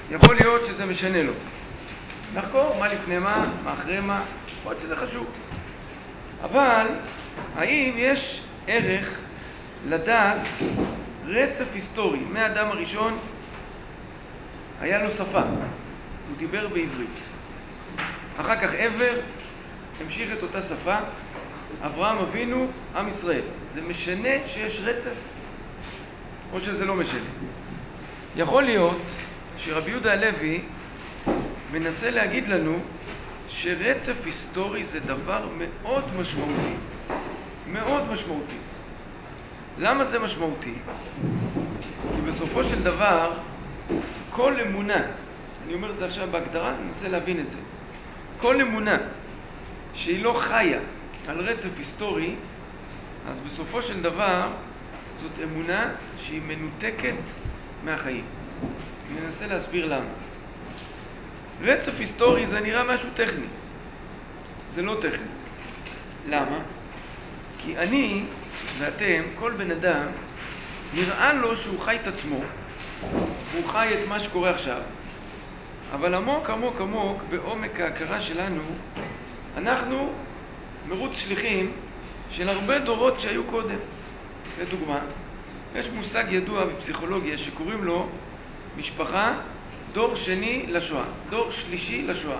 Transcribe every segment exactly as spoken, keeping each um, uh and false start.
יכול להיות שזה משנה לו. לחקור מה לפני מה, מה אחרי מה, יכול להיות שזה חשוב. אבל האם יש ערך לדעת רצף היסטורי? מהאדם הראשון היה לו שפה, הוא דיבר בעברית. אחר כך עבר המשיך את אותה שפה, אברהם אבינו, עם ישראל. זה משנה שיש רצף או שזה לא משנה? יכול להיות שרבי יהודה הלוי מנסה להגיד לנו שרצף היסטורי זה דבר מאוד משמעותי. מאוד משמעותי. למה זה משמעותי? כי בסופו של דבר, כל אמונה, אני אומר את זה עכשיו בהגדרה, אני מנסה להבין את זה. כל אמונה שהיא לא חיה על רצף היסטורי, אז בסופו של דבר זאת אמונה שהיא מנותקת מהחיים. אני מנסה להסביר למה. רצף היסטורי זה נראה משהו טכני. זה לא טכני. למה? כי אני ואתם, כל בן אדם, נראה לו שהוא חי את עצמו, והוא חי את מה שקורה עכשיו, אבל עמוק עמוק עמוק בעומק ההכרה שלנו, אנחנו מרוץ שליחים של הרבה דורות שהיו קודם. לדוגמה, יש מושג ידוע בפסיכולוגיה שקוראים לו משפחה דור שני לשואה, דור שלישי לשואה.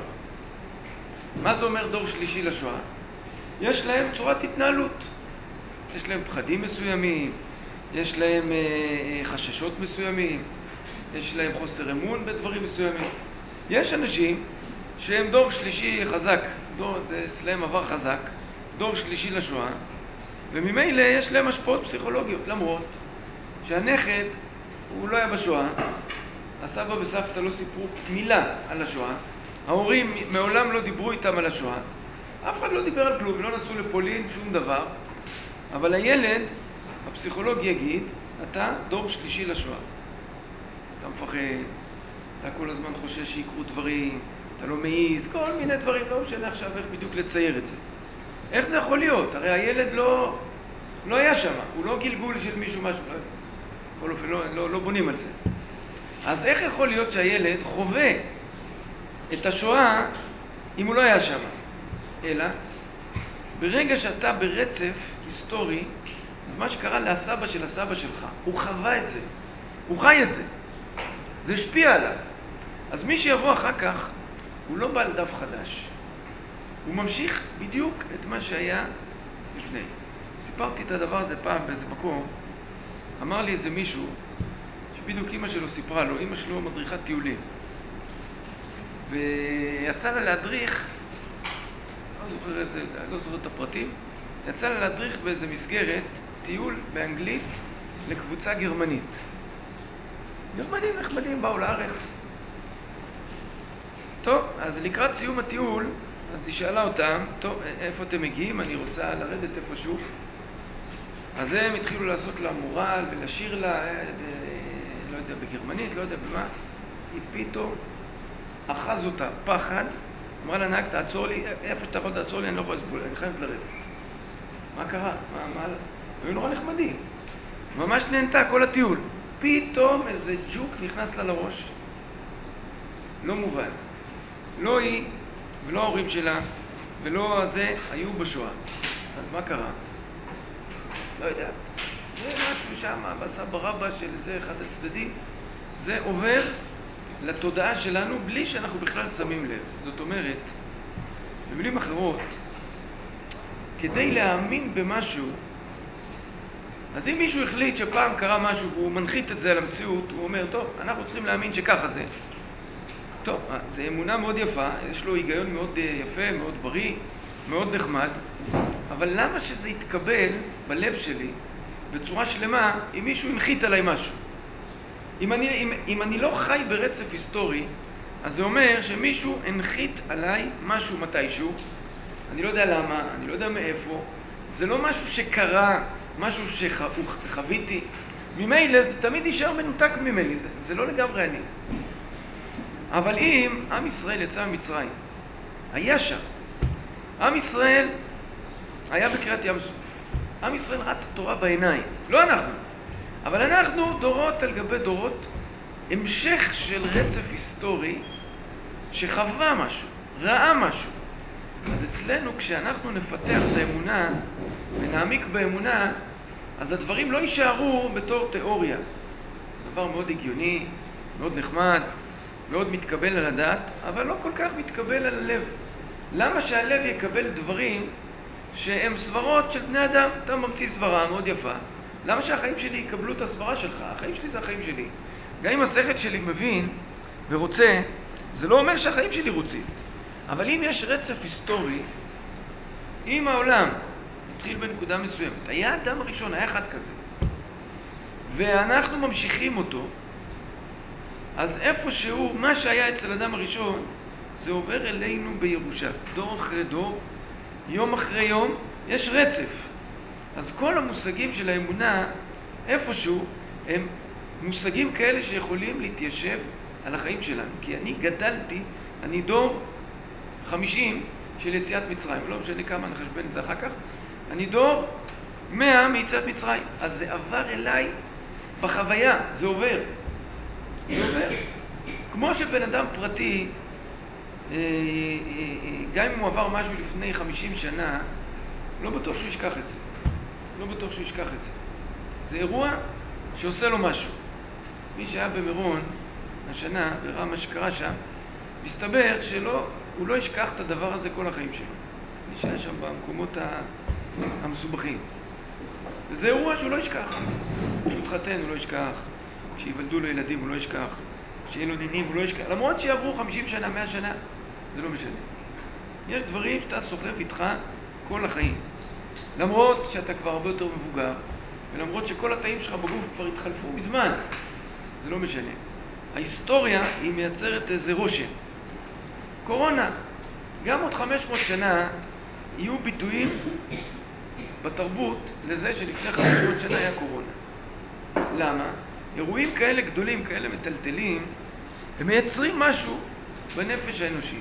מה זה אומר דור שלישי לשואה? יש להם צורת התנהלות. יש להם פחדים מסוימים, יש להם אה, חששות מסוימים, יש להם חוסר אמון בדברים מסוימים. יש אנשים שהם דור שלישי חזק, דור, זה אצלהם עבר חזק, דור שלישי לשואה, וממילא יש להם השפעות פסיכולוגיות, למרות שהנכד הוא לא היה בשואה, הסבא וסבתא לא סיפרו מילה על השואה, ההורים מעולם לא דיברו איתם על השואה, אף אחד לא דיבר על כלום, לא נסעו לפולין, שום דבר, אבל הילד, הפסיכולוג יגיד, אתה דור שלישי לשואה. אתה מפחד, אתה כל הזמן חושש שיקרו דברים, אתה לא מעיז, כל מיני דברים, לא משנה עכשיו איך בדיוק לצייר את זה. איך זה יכול להיות? הרי הילד לא, לא היה שם, הוא לא גלגול של מישהו משהו, בכל אופן לא, לא, לא בונים על זה. אז איך יכול להיות שהילד חווה את השואה אם הוא לא היה שם? אלא, ברגע שאתה ברצף היסטורי, אז מה שקרה לסבא של הסבא שלך, הוא חווה את זה, הוא חי את זה, זה השפיע עליו. אז מי שיבוא אחר כך, הוא לא בעל דף חדש, הוא ממשיך בדיוק את מה שהיה לפני. סיפרתי את הדבר הזה פעם באיזה מקום, אמר לי איזה מישהו, שבדיוק אמא שלו סיפרה לו, אמא שלו מדריכת טיולים, ויצא לה להדריך, לא זוכר איזה, לא זוכר את הפרטים, יצא לה להדריך באיזה מסגרת טיול באנגלית לקבוצה גרמנית. גרמנים נחמדים באו לארץ. טוב, אז לקראת סיום הטיול, אז היא שאלה אותם, טוב, איפה אתם מגיעים? אני רוצה לרדת איפשהו. אז הם התחילו לעשות לה מורל ולשיר לה, לא יודע, בגרמנית, לא יודע במה. היא פתאום אחז אותה פחד, אמרה לה, נהג, תעצור לי, איפה שאתה יכול תעצור לי, אני לא יכול לסבול, אני חייבת לרדת. מה קרה? מה, מה? היו נורא נחמדים. ממש נהנתה כל הטיול. פתאום איזה ג'וק נכנס לה לראש. לא מובן. לא היא ולא ההורים שלה ולא הזה היו בשואה. אז מה קרה? לא יודע. זה משהו שם, בסבא רבא של איזה אחד הצדדים. זה עובר לתודעה שלנו בלי שאנחנו בכלל שמים לב. זאת אומרת, במילים אחרות, כדי להאמין במשהו, אז אם מישהו החליט שפעם קרה משהו והוא מנחית את זה על המציאות, הוא אומר, טוב, אנחנו צריכים להאמין שככה זה. טוב, זו אמונה מאוד יפה, יש לו היגיון מאוד יפה, מאוד בריא, מאוד נחמד, אבל למה שזה יתקבל בלב שלי בצורה שלמה אם מישהו הנחית עליי משהו? אם אני, אם, אם אני לא חי ברצף היסטורי, אז זה אומר שמישהו הנחית עליי משהו מתישהו, אני לא יודע למה, אני לא יודע מאיפה, זה לא משהו שקרה, משהו שחוויתי, ממילא זה תמיד יישאר מנותק ממני, זה, זה לא לגמרי אני. אבל אם עם ישראל יצא ממצרים, היה שם, עם ישראל היה בקריאת ים סוף, עם ישראל ראה את התורה בעיניים, לא אנחנו, אבל אנחנו דורות על גבי דורות המשך של רצף היסטורי שחווה משהו, ראה משהו. אז אצלנו כשאנחנו נפתח את האמונה ונעמיק באמונה, אז הדברים לא יישארו בתור תיאוריה. דבר מאוד הגיוני, מאוד נחמד, מאוד מתקבל על הדעת, אבל לא כל כך מתקבל על הלב. למה שהלב יקבל דברים שהם סברות של בני אדם? אתה ממציא סברה מאוד יפה. למה שהחיים שלי יקבלו את הסברה שלך? החיים שלי זה החיים שלי. גם אם השכל שלי מבין ורוצה, זה לא אומר שהחיים שלי רוצים. אבל אם יש רצף היסטורי, אם העולם התחיל בנקודה מסוימת, היה אדם הראשון, היה אחד כזה, ואנחנו ממשיכים אותו, אז איפשהו, מה שהיה אצל אדם הראשון, זה עובר אלינו בירושה. דור אחרי דור, יום אחרי יום, יש רצף. אז כל המושגים של האמונה, איפשהו, הם מושגים כאלה שיכולים להתיישב על החיים שלנו. כי אני גדלתי, אני דור חמישים של יציאת מצרים. לא משנה כמה, נחשבן את זה אחר כך. אני דור מאה מיציאת מצרים. אז זה עבר אליי בחוויה, זה עובר. זה עובר. כמו שבן אדם פרטי, גם אם הוא עבר משהו לפני חמישים שנה, לא בטוח שהוא ישכח את זה. לא בטוח שהוא ישכח את זה. זה אירוע שעושה לו משהו. מי שהיה במירון השנה וראה מה שקרה שם, מסתבר שלא, הוא לא ישכח את הדבר הזה כל החיים שלו. מי שהיה שם במקומות המסובכים. וזה אירוע שהוא לא ישכח. כשהוא התחתן הוא לא ישכח. כשיוולדו לו ילדים הוא לא ישכח. כשיהיה לו נינים הוא לא ישכח. למרות שיעברו חמישים שנה, מאה שנה, זה לא משנה. יש דברים שאתה סוחב איתך כל החיים. למרות שאתה כבר הרבה יותר מבוגר, ולמרות שכל התאים שלך בגוף כבר התחלפו מזמן, זה לא משנה. ההיסטוריה היא מייצרת איזה רושם. קורונה, גם עוד חמש מאות שנה יהיו ביטויים בתרבות לזה שלפני חמש מאות שנה היה קורונה. למה? אירועים כאלה גדולים, כאלה מטלטלים, הם מייצרים משהו בנפש האנושית.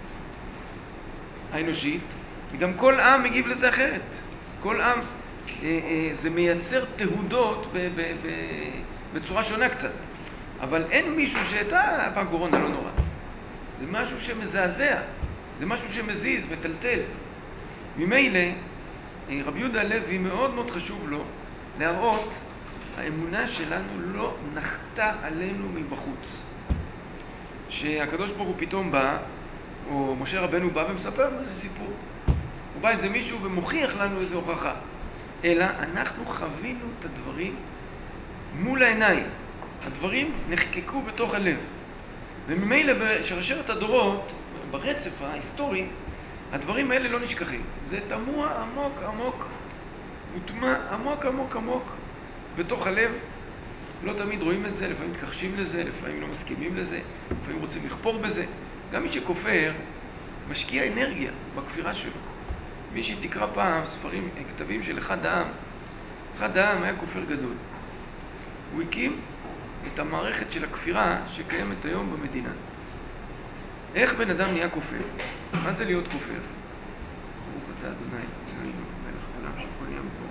האנושית, וגם כל עם מגיב לזה אחרת. כל עם, אה, אה, זה מייצר תהודות ב- ב- ב- בצורה שונה קצת. אבל אין מישהו שאתה, פעם קורונה לא נורא. זה משהו שמזעזע, זה משהו שמזיז, מטלטל. ממילא, רבי יהודה הלוי מאוד מאוד חשוב לו להראות, האמונה שלנו לא נחתה עלינו מבחוץ. שהקדוש ברוך הוא פתאום בא, או משה רבנו בא ומספר לנו איזה סיפור. הוא בא איזה מישהו ומוכיח לנו איזה הוכחה. אלא אנחנו חווינו את הדברים מול העיניים. הדברים נחקקו בתוך הלב. וממילא בשרשרת הדורות, ברצף ההיסטורי, הדברים האלה לא נשכחים. זה תמוע עמוק עמוק, מוטמע עמוק עמוק עמוק בתוך הלב. לא תמיד רואים את זה, לפעמים מתכחשים לזה, לפעמים לא מסכימים לזה, לפעמים רוצים לכפור בזה. גם מי שכופר משקיע אנרגיה בכפירה שלו. מי שתקרא פעם ספרים, כתבים של אחד העם, אחד העם היה כופר גדול. הוא הקים את המערכת של הכפירה שקיימת היום במדינה. איך בן אדם נהיה כופר? מה זה להיות כופר? ברוך אתה אדוני, אלוהינו, מלך העולם שהכל נהיה בדברו.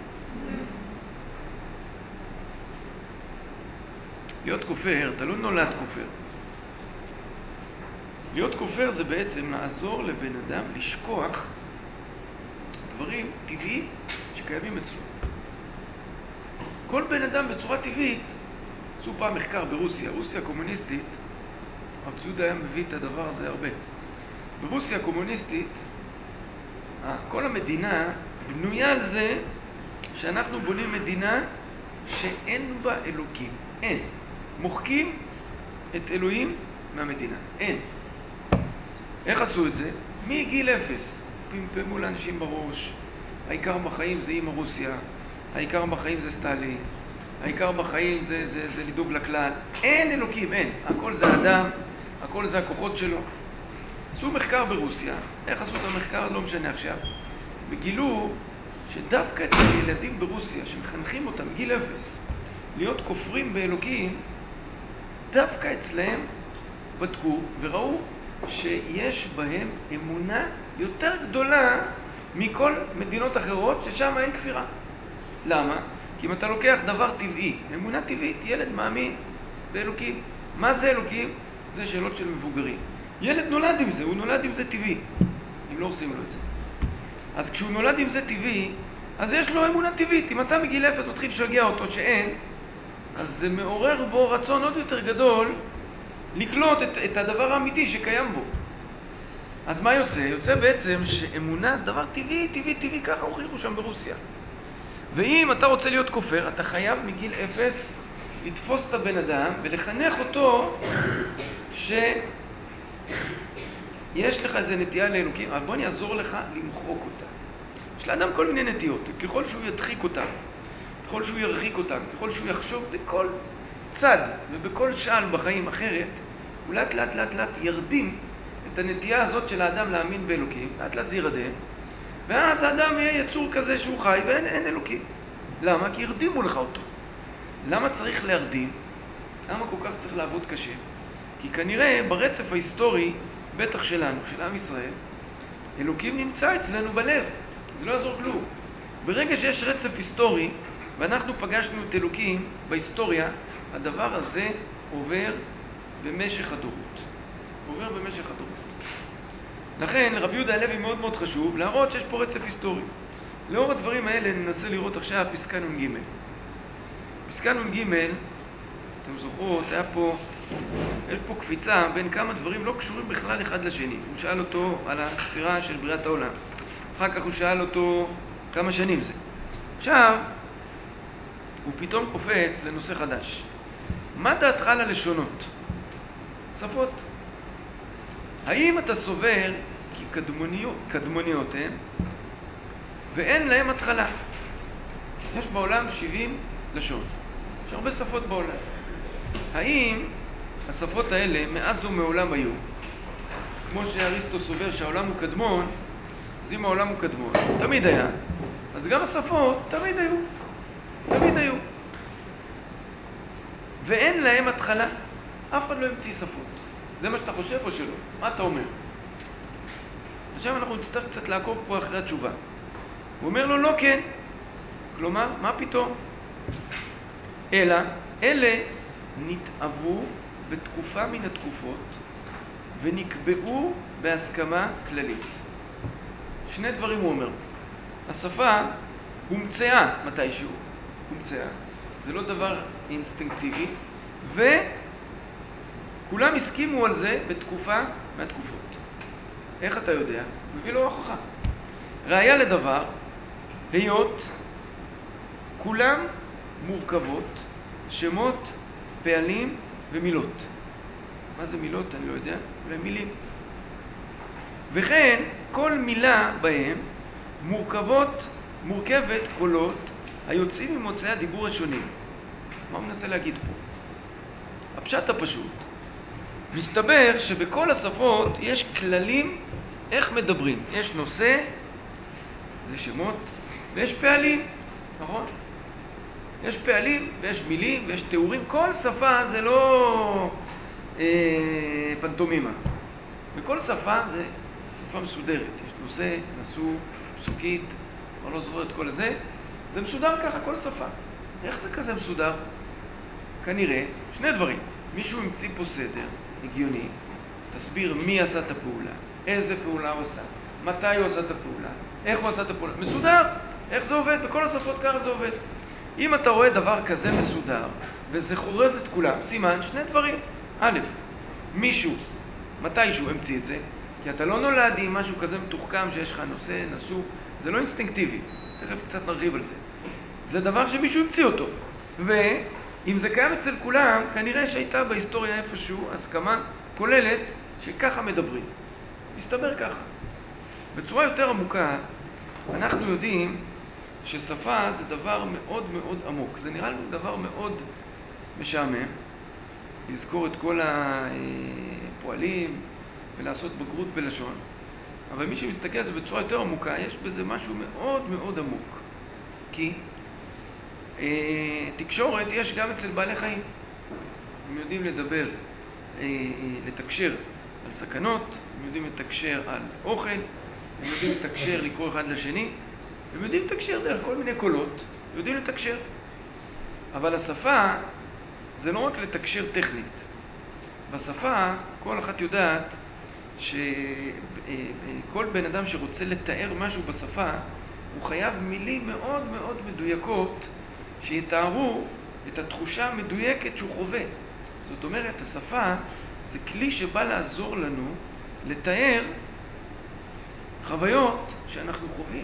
להיות כופר, אתה לא נולד כופר. להיות כופר זה בעצם לעזור לבן אדם לשכוח דברים טבעיים שקיימים אצלו. כל בן אדם בצורה טבעית, עשו פעם מחקר ברוסיה, רוסיה קומוניסטית, הרב ציודה היה מביא את הדבר הזה הרבה. ברוסיה קומוניסטית, כל המדינה בנויה על זה שאנחנו בונים מדינה שאין בה אלוקים. אין. מוחקים את אלוהים מהמדינה. אין. איך עשו את זה? מגיל אפס. פמפמו לאנשים בראש. העיקר בחיים זה אמא רוסיה. העיקר בחיים זה סטלין. העיקר בחיים זה, זה, זה לדאוג לכלל. אין אלוקים, אין. הכל זה אדם, הכל זה הכוחות שלו. עשו מחקר ברוסיה. איך עשו את המחקר? לא משנה עכשיו. וגילו שדווקא אצל ילדים ברוסיה שמחנכים אותם גיל אפס להיות כופרים באלוקים, דווקא אצלהם בדקו וראו שיש בהם אמונה יותר גדולה מכל מדינות אחרות ששם אין כפירה. למה? כי אם אתה לוקח דבר טבעי, אמונה טבעית, ילד מאמין באלוקים, מה זה אלוקים? זה שאלות של מבוגרים. ילד נולד עם זה, הוא נולד עם זה טבעי, אם לא עושים לו את זה. אז כשהוא נולד עם זה טבעי, אז יש לו אמונה טבעית. אם אתה מגיל אפס מתחיל לשגע אותו שאין, אז זה מעורר בו רצון עוד יותר גדול לקלוט את, את הדבר האמיתי שקיים בו. אז מה יוצא? יוצא בעצם שאמונה זה דבר טבעי, טבעי, טבעי, ככה הוכיחו שם ברוסיה. ואם אתה רוצה להיות כופר, אתה חייב מגיל אפס לתפוס את הבן אדם ולחנך אותו שיש לך איזה נטייה לאלוקים, אבל בוא אני אעזור לך למחוק אותה. יש לאדם כל מיני נטיות, ככל שהוא ידחיק אותם, ככל שהוא ירחיק אותם, ככל שהוא יחשוב בכל צד ובכל שעל בחיים אחרת, הוא לאט לאט לאט לאט ירדים את הנטייה הזאת של האדם להאמין באלוקים, לאט לאט זה ירדם, ואז האדם יהיה יצור כזה שהוא חי ואין אין אלוקים. למה? כי ירדימו לך אותו. למה צריך להרדים? למה כל כך צריך לעבוד קשה? כי כנראה ברצף ההיסטורי, בטח שלנו, של עם ישראל, אלוקים נמצא אצלנו בלב. זה לא יעזור כלום. ברגע שיש רצף היסטורי, ואנחנו פגשנו את אלוקים בהיסטוריה, הדבר הזה עובר במשך הדורות. עובר במשך הדורות. לכן רבי יהודה הלוי מאוד מאוד חשוב להראות שיש פה רצף היסטורי. לאור הדברים האלה ננסה לראות עכשיו פסקה נ"ג. פסקה נ"ג, אתם זוכרות, היה פה, יש פה קפיצה בין כמה דברים לא קשורים בכלל אחד לשני. הוא שאל אותו על הספירה של בריאת העולם. אחר כך הוא שאל אותו כמה שנים זה. עכשיו, הוא פתאום קופץ לנושא חדש. מה דעתך על הלשונות? שפות. האם אתה סובר כי קדמוניות, קדמוניות הן ואין להם התחלה? יש בעולם שבעים לשון. יש הרבה שפות בעולם. האם השפות האלה מאז ומעולם היו? כמו שאריסטו סובר שהעולם הוא קדמון, אז אם העולם הוא קדמון, תמיד היה, אז גם השפות תמיד היו. תמיד היו. ואין להם התחלה. אף אחד לא המציא שפות. זה מה שאתה חושב או שלא? מה אתה אומר? עכשיו אנחנו נצטרך קצת לעקוב פה אחרי התשובה. הוא אומר לו לא כן. כלומר, מה פתאום? אלא, אלה נתאבו בתקופה מן התקופות ונקבעו בהסכמה כללית. שני דברים הוא אומר. השפה הומצאה מתישהו. הומצאה. זה לא דבר אינסטינקטיבי. וכולם הסכימו על זה בתקופה מהתקופות. איך אתה יודע? מביא לו הוכחה. ראיה לדבר, היות כולם מורכבות, שמות, פעלים ומילות. מה זה מילות? אני לא יודע. אולי מילים. וכן, כל מילה בהם מורכבות, מורכבת קולות היוצאים ממוצאי הדיבור השונים. מה הוא מנסה להגיד פה? הפשט הפשוט. מסתבר שבכל השפות יש כללים איך מדברים. יש נושא, זה שמות, ויש פעלים, נכון? יש פעלים ויש מילים ויש תיאורים. כל שפה זה לא אה, פנטומימה. בכל שפה זה שפה מסודרת. יש נושא, נשוא, פסוקית, אני לא זוכר את כל הזה. זה מסודר ככה, כל שפה. איך זה כזה מסודר? כנראה שני דברים. מישהו המציא פה סדר הגיוני, תסביר מי עשה את הפעולה, איזה פעולה הוא עשה, מתי הוא עשה את הפעולה, איך הוא עשה את הפעולה. מסודר. איך זה עובד? בכל השפות ככה זה עובד. אם אתה רואה דבר כזה מסודר, וזה חורז את כולם, סימן שני דברים. א', מישהו, מתישהו המציא את זה, כי אתה לא נולד עם משהו כזה מתוחכם שיש לך נושא, נשוא, זה לא אינסטינקטיבי. תכף קצת נרחיב על זה. זה דבר שמישהו המציא אותו. ואם זה קיים אצל כולם, כנראה שהייתה בהיסטוריה איפשהו הסכמה כוללת שככה מדברים. מסתבר ככה. בצורה יותר עמוקה, אנחנו יודעים ששפה זה דבר מאוד מאוד עמוק. זה נראה לנו דבר מאוד משעמם, לזכור את כל הפועלים ולעשות בגרות בלשון. אבל מי שמסתכל על זה בצורה יותר עמוקה, יש בזה משהו מאוד מאוד עמוק. כי אה, תקשורת יש גם אצל בעלי חיים. הם יודעים לדבר, אה, אה, לתקשר על סכנות, הם יודעים לתקשר על אוכל, הם יודעים לתקשר, לקרוא אחד לשני, הם יודעים לתקשר דרך כל מיני קולות, יודעים לתקשר. אבל השפה זה לא רק לתקשר טכנית, בשפה, כל אחת יודעת שכל בן אדם שרוצה לתאר משהו בשפה, הוא חייב מילים מאוד מאוד מדויקות שיתארו את התחושה המדויקת שהוא חווה. זאת אומרת, השפה זה כלי שבא לעזור לנו לתאר חוויות שאנחנו חווים.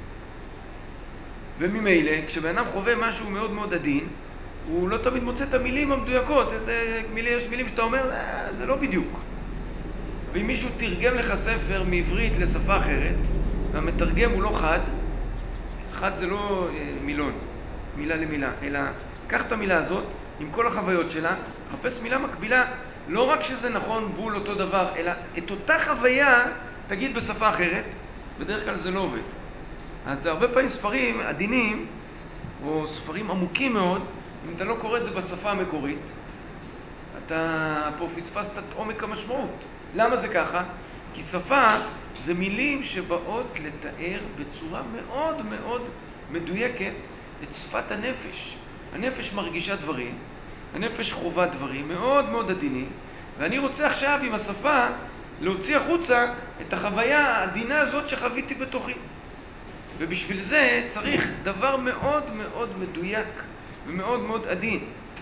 וממילא, כשבן אדם חווה משהו מאוד מאוד עדין, הוא לא תמיד מוצא את המילים המדויקות. זה, מילים, יש מילים שאתה אומר, אה, זה לא בדיוק. ואם מישהו תרגם לך ספר מעברית לשפה אחרת, והמתרגם הוא לא חד, חד זה לא אה, מילון, מילה למילה, אלא קח את המילה הזאת עם כל החוויות שלה, חפש מילה מקבילה, לא רק שזה נכון בול אותו דבר, אלא את אותה חוויה תגיד בשפה אחרת, בדרך כלל זה לא עובד. אז הרבה פעמים ספרים עדינים, או ספרים עמוקים מאוד, אם אתה לא קורא את זה בשפה המקורית, אתה פה פספסת את עומק המשמעות. למה זה ככה? כי שפה זה מילים שבאות לתאר בצורה מאוד מאוד מדויקת את שפת הנפש. הנפש מרגישה דברים, הנפש חובה דברים מאוד מאוד עדינים, ואני רוצה עכשיו עם השפה להוציא החוצה את החוויה העדינה הזאת שחוויתי בתוכי. ובשביל זה צריך דבר מאוד מאוד מדויק ומאוד מאוד עדין.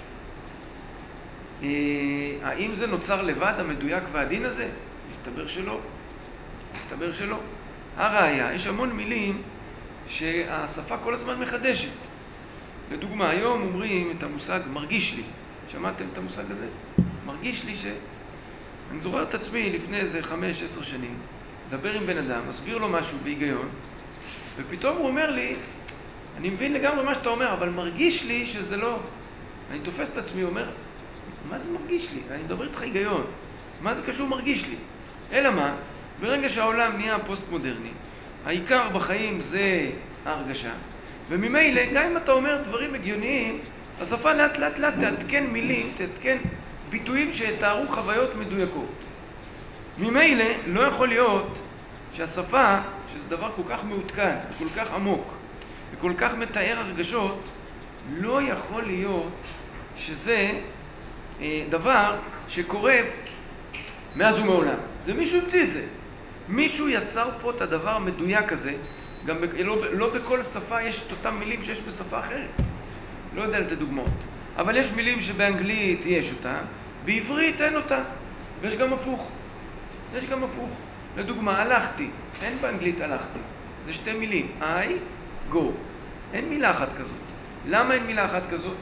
האם זה נוצר לבד, המדויק והעדין הזה? מסתבר שלא. מסתבר שלא. הראיה, יש המון מילים שהשפה כל הזמן מחדשת. לדוגמה, היום אומרים את המושג מרגיש לי. שמעתם את המושג הזה? מרגיש לי ש... אני זוכר את עצמי לפני איזה חמש, עשר שנים, לדבר עם בן אדם, מסביר לו משהו בהיגיון, ופתאום הוא אומר לי, אני מבין לגמרי מה שאתה אומר, אבל מרגיש לי שזה לא... אני תופס את עצמי, אומר, מה זה מרגיש לי? אני מדבר איתך היגיון. מה זה קשור מרגיש לי? אלא מה? ברגע שהעולם נהיה פוסט-מודרני, העיקר בחיים זה ההרגשה, וממילא, גם אם אתה אומר דברים הגיוניים, השפה לאט לאט לאט תעדכן מילים, תעדכן ביטויים שתארו חוויות מדויקות. ממילא לא יכול להיות שהשפה, שזה דבר כל כך מעודכן, כל כך עמוק, וכל כך מתאר הרגשות, לא יכול להיות שזה אה, דבר שקורה מאז ומעולם. זה מישהו המציא את זה. מישהו יצר פה את הדבר המדויק הזה, גם ב, לא, לא בכל שפה יש את אותם מילים שיש בשפה אחרת. לא יודע לתת דוגמאות. אבל יש מילים שבאנגלית יש אותה, בעברית אין אותה. ויש גם הפוך. יש גם הפוך. לדוגמה, הלכתי. אין באנגלית הלכתי. זה שתי מילים. I, go. אין מילה אחת כזאת. למה אין מילה אחת כזאת?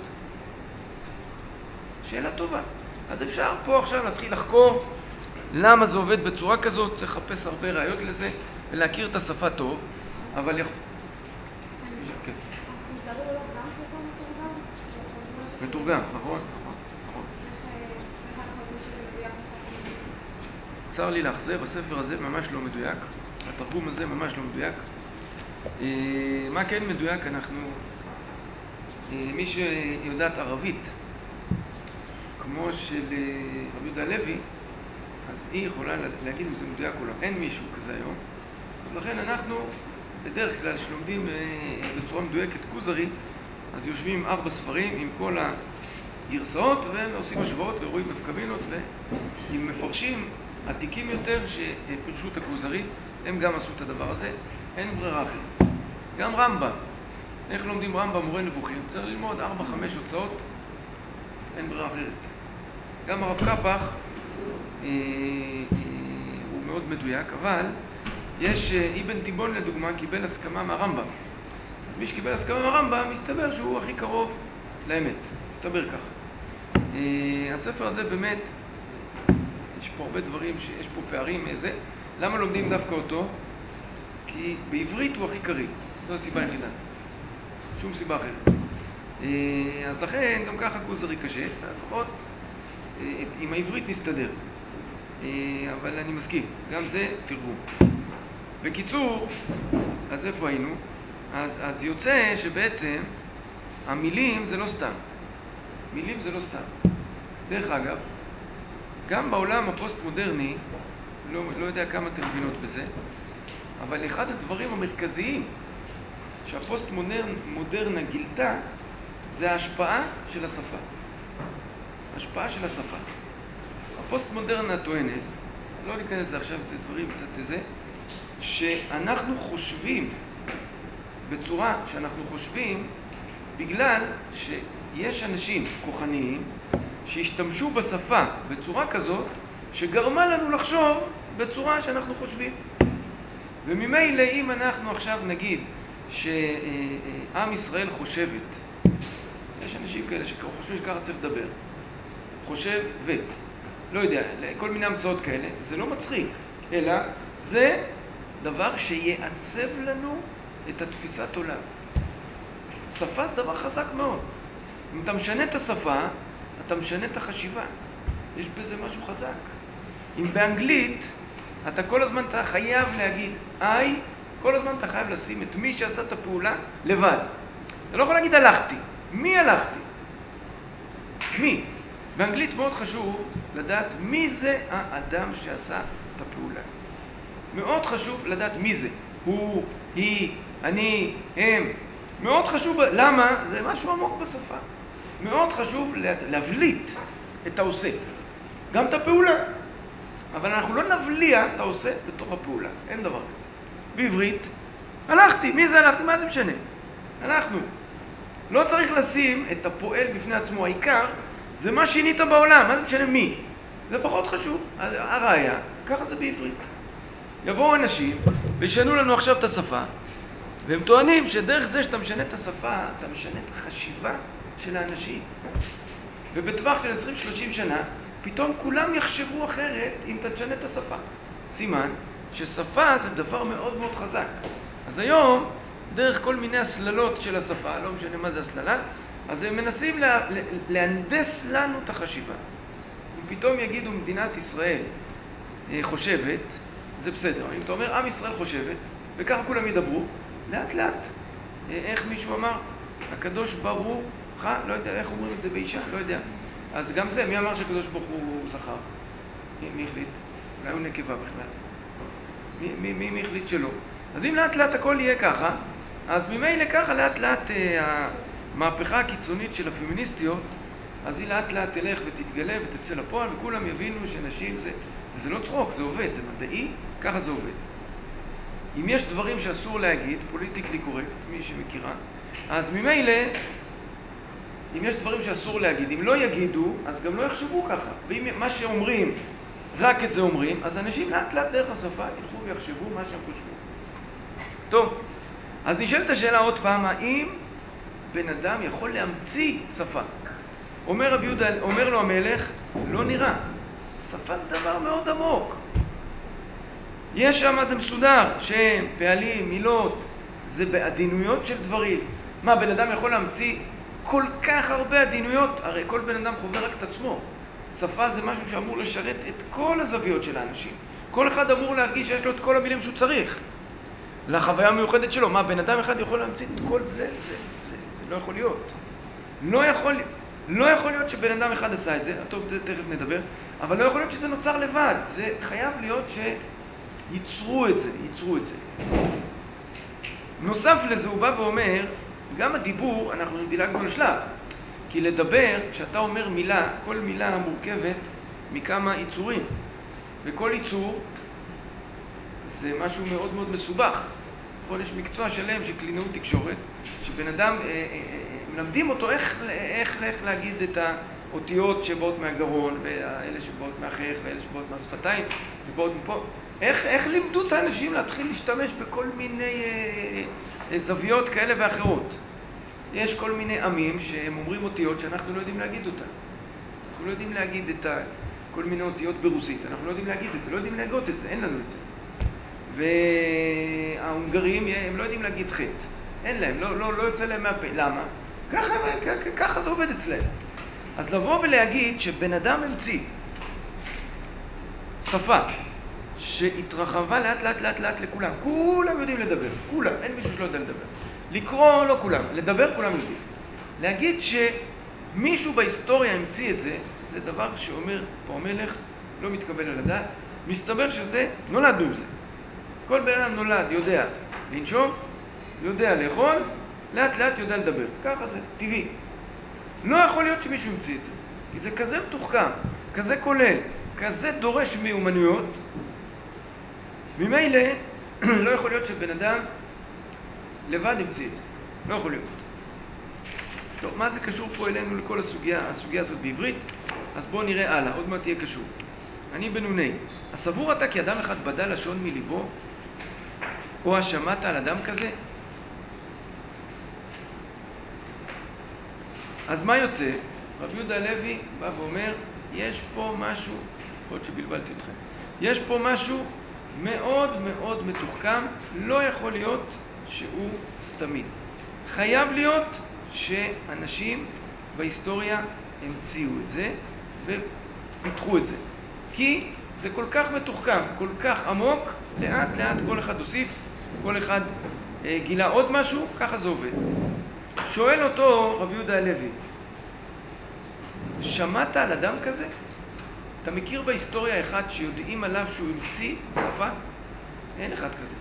שאלה טובה. אז אפשר פה עכשיו להתחיל לחקור למה זה עובד בצורה כזאת. צריך לחפש הרבה ראיות לזה ולהכיר את השפה טוב. אבל... כן. מתורגם, נכון? צר לי לאכזב, הספר הזה ממש לא מדויק, התרגום הזה ממש לא מדויק. מה כן מדויק? אנחנו, מי שיודעת ערבית, כמו של רבי יהודה הלוי, אז היא יכולה להגיד אם זה מדויק או לא. אין מישהו כזה היום. אז לכן אנחנו, בדרך כלל, שלומדים בצורה מדויקת כוזרי, אז יושבים עם ארבע ספרים עם כל הגרסאות ועושים השוואות ורואים בפקבינות ועם מפרשים עתיקים יותר שפרשו את הכוזרי, הם גם עשו את הדבר הזה, אין ברירה אחרת. גם רמב"ם, איך לומדים רמב"ם מורה נבוכים? צריך ללמוד ארבע חמש הוצאות, אין ברירה אחרת. גם הרב קפח אה, אה, הוא מאוד מדויק, אבל יש אבן תיבון לדוגמה קיבל הסכמה מהרמב"ם. אז מי שקיבל הסכמה מהרמב"ם מסתבר שהוא הכי קרוב לאמת, מסתבר כך. אה, הספר הזה באמת, יש פה הרבה דברים שיש פה פערים איזה. למה לומדים דווקא אותו? כי בעברית הוא הכי קריא, זו הסיבה היחידה, שום סיבה אחרת. אז לכן גם ככה כוזרי קשה, לפחות עם העברית נסתדר. אבל אני מסכים, גם זה תרגום. בקיצור, אז איפה היינו? אז, אז יוצא שבעצם המילים זה לא סתם. מילים זה לא סתם. דרך אגב, גם בעולם הפוסט-מודרני, לא, לא יודע כמה אתם מבינות בזה, אבל אחד הדברים המרכזיים שהפוסט-מודרנה גילתה, זה ההשפעה של השפה. השפעה של השפה. הפוסט-מודרנה טוענת, לא ניכנס עכשיו, זה דברים קצת איזה, שאנחנו חושבים, בצורה שאנחנו חושבים, בגלל שיש אנשים כוחניים שהשתמשו בשפה בצורה כזאת, שגרמה לנו לחשוב בצורה שאנחנו חושבים. וממילא אם אנחנו עכשיו נגיד שעם ישראל חושבת, יש אנשים כאלה שחושבים שככה צריך לדבר, חושב ואת, לא יודע, כל מיני המצאות כאלה, זה לא מצחיק, אלא זה דבר שיעצב לנו את התפיסת עולם. שפה זה דבר חזק מאוד. אם אתה משנה את השפה, אתה משנה את החשיבה. יש בזה משהו חזק. אם באנגלית, אתה כל הזמן אתה חייב להגיד I, כל הזמן אתה חייב לשים את מי שעשה את הפעולה לבד. אתה לא יכול להגיד הלכתי. מי הלכתי? מי? באנגלית מאוד חשוב לדעת מי זה האדם שעשה את הפעולה. מאוד חשוב לדעת מי זה. הוא, היא, אני, הם. מאוד חשוב, למה? זה משהו עמוק בשפה. מאוד חשוב להבליט את העושה. גם את הפעולה. אבל אנחנו לא נבליע את העושה בתוך הפעולה. אין דבר כזה. בעברית, הלכתי. מי זה הלכתי? מה זה משנה? אנחנו. לא צריך לשים את הפועל בפני עצמו. העיקר זה מה שינית בעולם. מה זה משנה מי? זה פחות חשוב. הראיה, ככה זה בעברית. יבואו אנשים וישנו לנו עכשיו את השפה, והם טוענים שדרך זה שאתה משנה את השפה, אתה משנה את החשיבה של האנשים. ובטווח של עשרים שלושים שנה, פתאום כולם יחשבו אחרת אם אתה תשנה את השפה. סימן ששפה זה דבר מאוד מאוד חזק. אז היום, דרך כל מיני הסללות של השפה, לא משנה מה זה הסללה, אז הם מנסים לה, להנדס לנו את החשיבה. אם פתאום יגידו מדינת ישראל חושבת, זה בסדר. אם אתה אומר עם ישראל חושבת, וככה כולם ידברו, לאט לאט. איך מישהו אמר? הקדוש ברוך הוא, לא יודע איך אומרים את זה באישה, לא יודע. אז גם זה, מי אמר שהקדוש ברוך הוא זכר? מי, מי החליט? אולי הוא נקבה בכלל. מי, מי, מי, מי החליט שלא? אז אם לאט לאט הכל יהיה ככה, אז ממילא ככה לאט לאט אה, המהפכה הקיצונית של הפמיניסטיות, אז היא לאט לאט תלך ותתגלה ותצא לפועל, וכולם יבינו שנשים זה, וזה לא צחוק, זה עובד, זה מדעי, ככה זה עובד. אם יש דברים שאסור להגיד, פוליטיקלי קורקט, מי שמכירה, אז ממילא, אם יש דברים שאסור להגיד, אם לא יגידו, אז גם לא יחשבו ככה. ואם מה שאומרים, רק את זה אומרים, אז אנשים לאט לאט דרך השפה ילכו ויחשבו מה שהם חושבים. טוב, אז נשאלת השאלה עוד פעם, האם בן אדם יכול להמציא שפה? אומר רבי יהודה, אומר לו המלך, לא נראה. שפה זה דבר מאוד עמוק. יש שם, זה מסודר, שם, פעלים, מילות, זה בעדינויות של דברים. מה, בן אדם יכול להמציא כל כך הרבה עדינויות? הרי כל בן אדם חווה רק את עצמו. שפה זה משהו שאמור לשרת את כל הזוויות של האנשים. כל אחד אמור להרגיש שיש לו את כל המילים שהוא צריך. לחוויה המיוחדת שלו. מה, בן אדם אחד יכול להמציא את כל זה? זה, זה, זה, זה לא יכול להיות. לא יכול, לא יכול להיות שבן אדם אחד עשה את זה, טוב, תכף נדבר, אבל לא יכול להיות שזה נוצר לבד. זה חייב להיות ש... ייצרו את זה, ייצרו את זה. נוסף לזה הוא בא ואומר, גם הדיבור, אנחנו דילגנו על שלב. כי לדבר, כשאתה אומר מילה, כל מילה מורכבת מכמה ייצורים. וכל ייצור זה משהו מאוד מאוד מסובך. נכון, יש מקצוע שלם של קלינאות תקשורת, שבן אדם, אה, אה, אה, מלמדים אותו איך, איך, איך להגיד את האותיות שבאות מהגרון, ואלה שבאות מהחייך, ואלה שבאות מהשפתיים, ובאות מפה. איך, איך לימדו את האנשים להתחיל להשתמש בכל מיני אה, אה, זוויות כאלה ואחרות? יש כל מיני עמים שהם אומרים אותיות שאנחנו לא יודעים להגיד אותן. אנחנו לא יודעים להגיד את ה, כל מיני אותיות ברוסית, אנחנו לא יודעים להגיד את זה, לא יודעים להגות את זה, אין לנו את זה. וההונגרים, הם לא יודעים להגיד חטא. אין להם, לא, לא, לא יוצא להם מהפה. למה? ככה, ככה זה עובד אצלהם. אז לבוא ולהגיד שבן אדם המציא שפה שהתרחבה לאט לאט לאט לאט לכולם. כולם יודעים לדבר, כולם, אין מישהו שלא יודע לדבר. לקרוא לא כולם, לדבר כולם יודעים. להגיד שמישהו בהיסטוריה המציא את זה, זה דבר שאומר פה המלך, לא מתקבל על הדעת. מסתבר שזה, נולדנו עם זה. כל בן אדם נולד, יודע לנשום, יודע לאכול, לאט לאט יודע לדבר. ככה זה, טבעי. לא יכול להיות שמישהו המציא את זה. כי זה כזה מתוחכם, כזה כולל, כזה דורש מיומנויות, ממילא לא יכול להיות שבן אדם לבד ימציא את זה. לא יכול להיות. טוב, מה זה קשור פה אלינו לכל הסוגיה, הסוגיה הזאת בעברית? אז בואו נראה הלאה, עוד מעט תהיה קשור. אני בנוני. הסבור אתה כי אדם אחד בדל לשון מליבו, או השמעת על אדם כזה? אז מה יוצא? רב יהודה הלוי בא ואומר, יש פה משהו, יכול להיות שבלבלתי אתכם, יש פה משהו מאוד מאוד מתוחכם, לא יכול להיות שהוא סתמי. חייב להיות שאנשים בהיסטוריה המציאו את זה ופיתחו את זה. כי זה כל כך מתוחכם, כל כך עמוק, לאט לאט כל אחד הוסיף, כל אחד אה, גילה עוד משהו, ככה זה עובד. שואל אותו רב יהודה הלוי, שמעת על אדם כזה? אתה מכיר בהיסטוריה אחד שיודעים עליו שהוא המציא שפה? אין אחד כזה.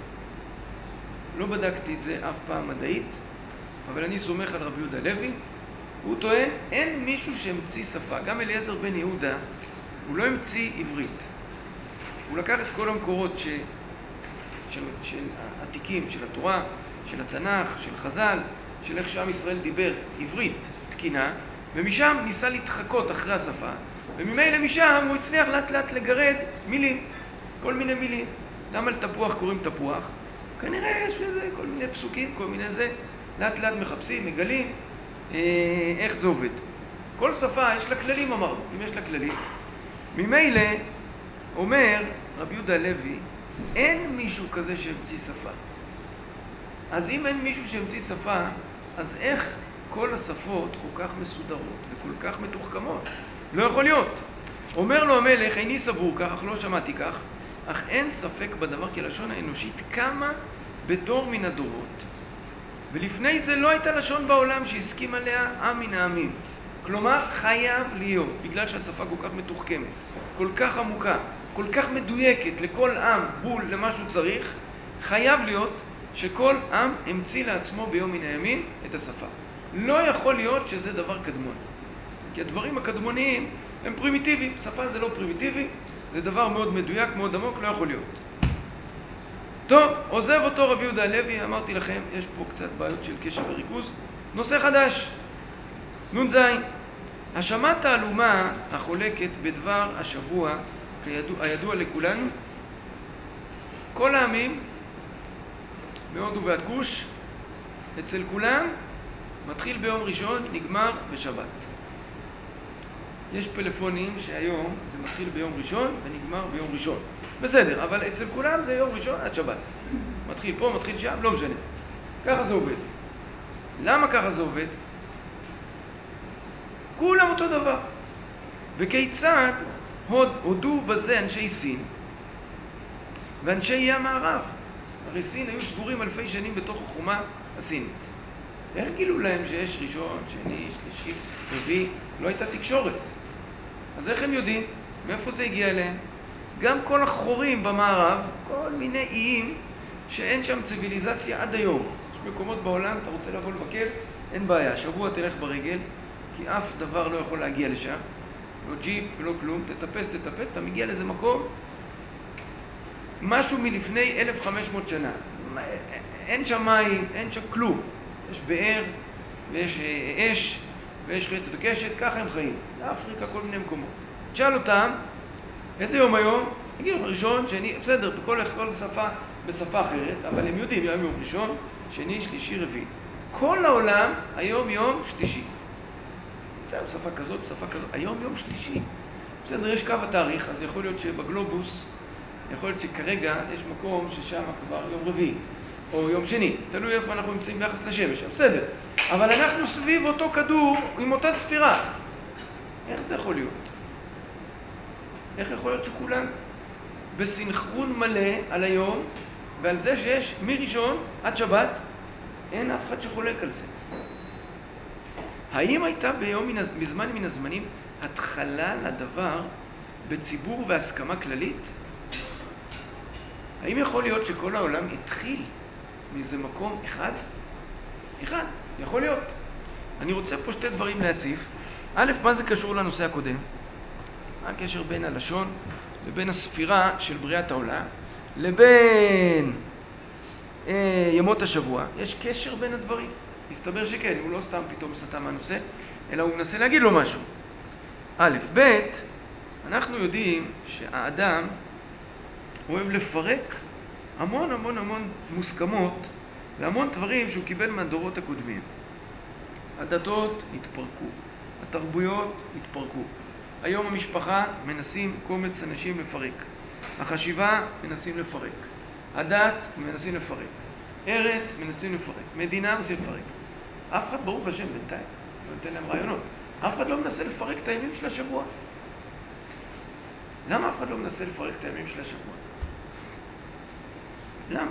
לא בדקתי את זה אף פעם מדעית, אבל אני סומך על רב יהודה הלוי. הוא טוען, אין מישהו שהמציא שפה. גם אליעזר בן יהודה, הוא לא המציא עברית. הוא לקח את כל המקורות ש... של, של העתיקים, של התורה, של התנ"ך, של חז"ל, של איך שעם ישראל דיבר עברית תקינה, ומשם ניסה להתחקות אחרי השפה, וממילא משם הוא הצליח לאט לאט לגרד מילים, כל מיני מילים. למה לתפוח קוראים תפוח? כנראה יש לזה כל מיני פסוקים, כל מיני זה, לאט לאט מחפשים, מגלים אה, איך זה עובד. כל שפה יש לה כללים, אמרנו, אם יש לה כללים. ממילא אומר רבי יהודה הלוי, אין מישהו כזה שהמציא שפה. אז אם אין מישהו שהמציא שפה, אז איך כל השפות כל כך מסודרות וכל כך מתוחכמות? לא יכול להיות. אומר לו המלך, איני סבור כך, אך לא שמעתי כך, אך אין ספק בדבר כי הלשון האנושית קמה בדור מן הדורות, ולפני זה לא הייתה לשון בעולם שהסכים עליה עם מן העמים. כלומר, חייב להיות, בגלל שהשפה כל כך מתוחכמת, כל כך עמוקה, כל כך מדויקת לכל עם בול למה שהוא צריך, חייב להיות שכל עם המציא לעצמו ביום מן הימים את השפה. לא יכול להיות שזה דבר קדמון. כי הדברים הקדמוניים הם פרימיטיביים. שפה זה לא פרימיטיבי, זה דבר מאוד מדויק, מאוד עמוק, לא יכול להיות. טוב, עוזב אותו רבי יהודה הלוי, אמרתי לכם, יש פה קצת בעיות של קשב וריכוז. נושא חדש, נ"ז. השמעת האלומה החולקת בדבר השבוע, כידוע, הידוע לכולנו, כל העמים, מהודו ועד כוש, אצל כולם, מתחיל ביום ראשון, נגמר בשבת. יש פלאפונים שהיום זה מתחיל ביום ראשון ונגמר ביום ראשון. בסדר, אבל אצל כולם זה יום ראשון עד שבת. מתחיל פה, מתחיל שם, לא משנה. ככה זה עובד. למה ככה זה עובד? כולם אותו דבר. וכיצד הוד, הודו בזה אנשי סין ואנשי אי המערב? הרי סין היו סגורים אלפי שנים בתוך החומה הסינית. איך גילו להם שיש ראשון, שני, שלישי, רביעי? לא הייתה תקשורת. אז איך הם יודעים? מאיפה זה הגיע אליהם? גם כל החורים במערב, כל מיני איים שאין שם ציביליזציה עד היום. יש מקומות בעולם, אתה רוצה לבוא לבקר, אין בעיה. שבוע תלך ברגל, כי אף דבר לא יכול להגיע לשם. לא ג'יפ ולא כלום, תטפס, תטפס, אתה מגיע לאיזה מקום, משהו מלפני אלף וחמש מאות שנה. אין שם מים, אין שם כלום. יש באר, ויש אש, ויש חץ וקשת, ככה הם חיים. באפריקה, כל מיני מקומות. תשאל אותם, איזה יום היום? נגיד יום ראשון, שני, בסדר, בכל כל שפה, בשפה אחרת, אבל הם יודעים, יום יום ראשון, שני, שלישי, רביעי. כל העולם, היום יום שלישי. בסדר, בשפה כזאת, בשפה כזאת, היום יום שלישי. בסדר, יש קו התאריך, אז יכול להיות שבגלובוס, יכול להיות שכרגע יש מקום ששם כבר יום רביעי, או יום שני, תלוי איפה אנחנו נמצאים ביחס לשמש, בסדר. אבל אנחנו סביב אותו כדור עם אותה ספירה. איך זה יכול להיות? איך יכול להיות שכולם בסנכרון מלא על היום, ועל זה שיש מראשון עד שבת, אין אף אחד שחולק על זה. האם הייתה ביום מזמן מן הזמנים התחלה לדבר בציבור והסכמה כללית? האם יכול להיות שכל העולם התחיל מאיזה מקום אחד? אחד, יכול להיות. אני רוצה פה שתי דברים להציף. א', מה זה קשור לנושא הקודם? מה הקשר בין הלשון לבין הספירה של בריאת העולם, לבין אה, ימות השבוע? יש קשר בין הדברים. מסתבר שכן, הוא לא סתם פתאום סטה מהנושא, אלא הוא מנסה להגיד לו משהו. א', ב', אנחנו יודעים שהאדם אוהב לפרק המון המון המון מוסכמות והמון דברים שהוא קיבל מהדורות הקודמים. הדתות התפרקו, התרבויות התפרקו. היום המשפחה מנסים קומץ אנשים לפרק. החשיבה מנסים לפרק. הדת מנסים לפרק. ארץ מנסים לפרק. מדינה מנסים לפרק. אף אחד, ברוך השם, בינתיים, לא נותן להם רעיונות. אף אחד לא מנסה לפרק את הימים של השבוע. למה אף אחד לא מנסה לפרק את הימים של השבוע? למה?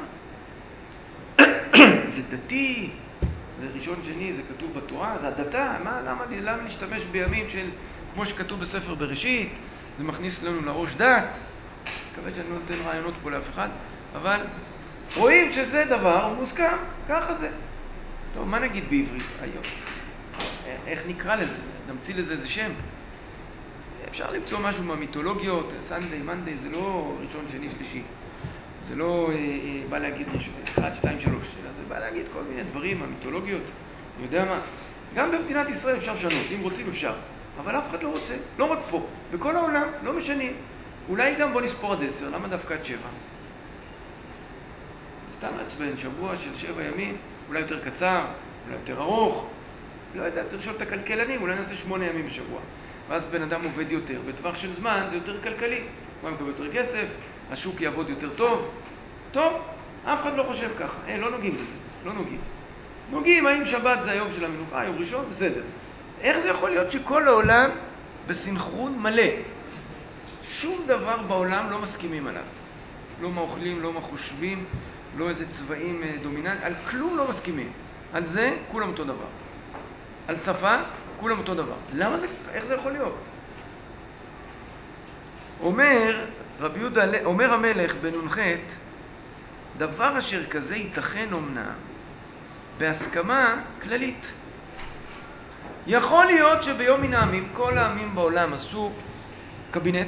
זה דתי, זה ראשון שני, זה כתוב בתורה, זה הדתה. מה, למה, למה להשתמש בימים של, כמו שכתוב בספר בראשית, זה מכניס לנו לראש דת. מקווה שאני לא נותן רעיונות פה לאף אחד, אבל רואים שזה דבר מוסכם, ככה זה. טוב, מה נגיד בעברית היום? איך נקרא לזה? נמציא לזה איזה שם? אפשר למצוא משהו מהמיתולוגיות, סנדיי, מנדיי, זה לא ראשון, שני, שלישי. זה לא אה, אה, בא להגיד ראשון, אחד, שתיים, שלוש, אלא זה בא להגיד כל מיני דברים מהמיתולוגיות. אני יודע מה? גם במדינת ישראל אפשר לשנות, אם רוצים אפשר. אבל אף אחד לא רוצה, לא רק פה. בכל העולם לא משנים. אולי גם בוא נספור עד עשר, למה דווקא עד שבע? סתם עצבן, שבוע של שבע ימים, אולי יותר קצר, אולי יותר ארוך. לא יודע, צריך לשאול את הכלכלנים, אולי נעשה שמונה ימים בשבוע. ואז בן אדם עובד יותר. בטווח של זמן זה יותר כלכלי. הוא מקבל יותר כסף, השוק יעבוד יותר טוב. טוב, אף אחד לא חושב ככה. אה, לא נוגעים בזה, לא נוגעים. נוגעים, האם שבת זה היום של המנוחה, היום ראשון, בסדר. איך זה יכול להיות שכל העולם בסנכרון מלא? שום דבר בעולם לא מסכימים עליו. לא מה אוכלים, לא מה חושבים, לא איזה צבעים דומיננט, על כלום לא מסכימים. על זה כולם אותו דבר. על שפה כולם אותו דבר. למה זה, איך זה יכול להיות? אומר רבי יהודה, אומר המלך בנ"ח, דבר אשר כזה ייתכן אומנם בהסכמה כללית. יכול להיות שביום מן העמים, כל העמים בעולם עשו קבינט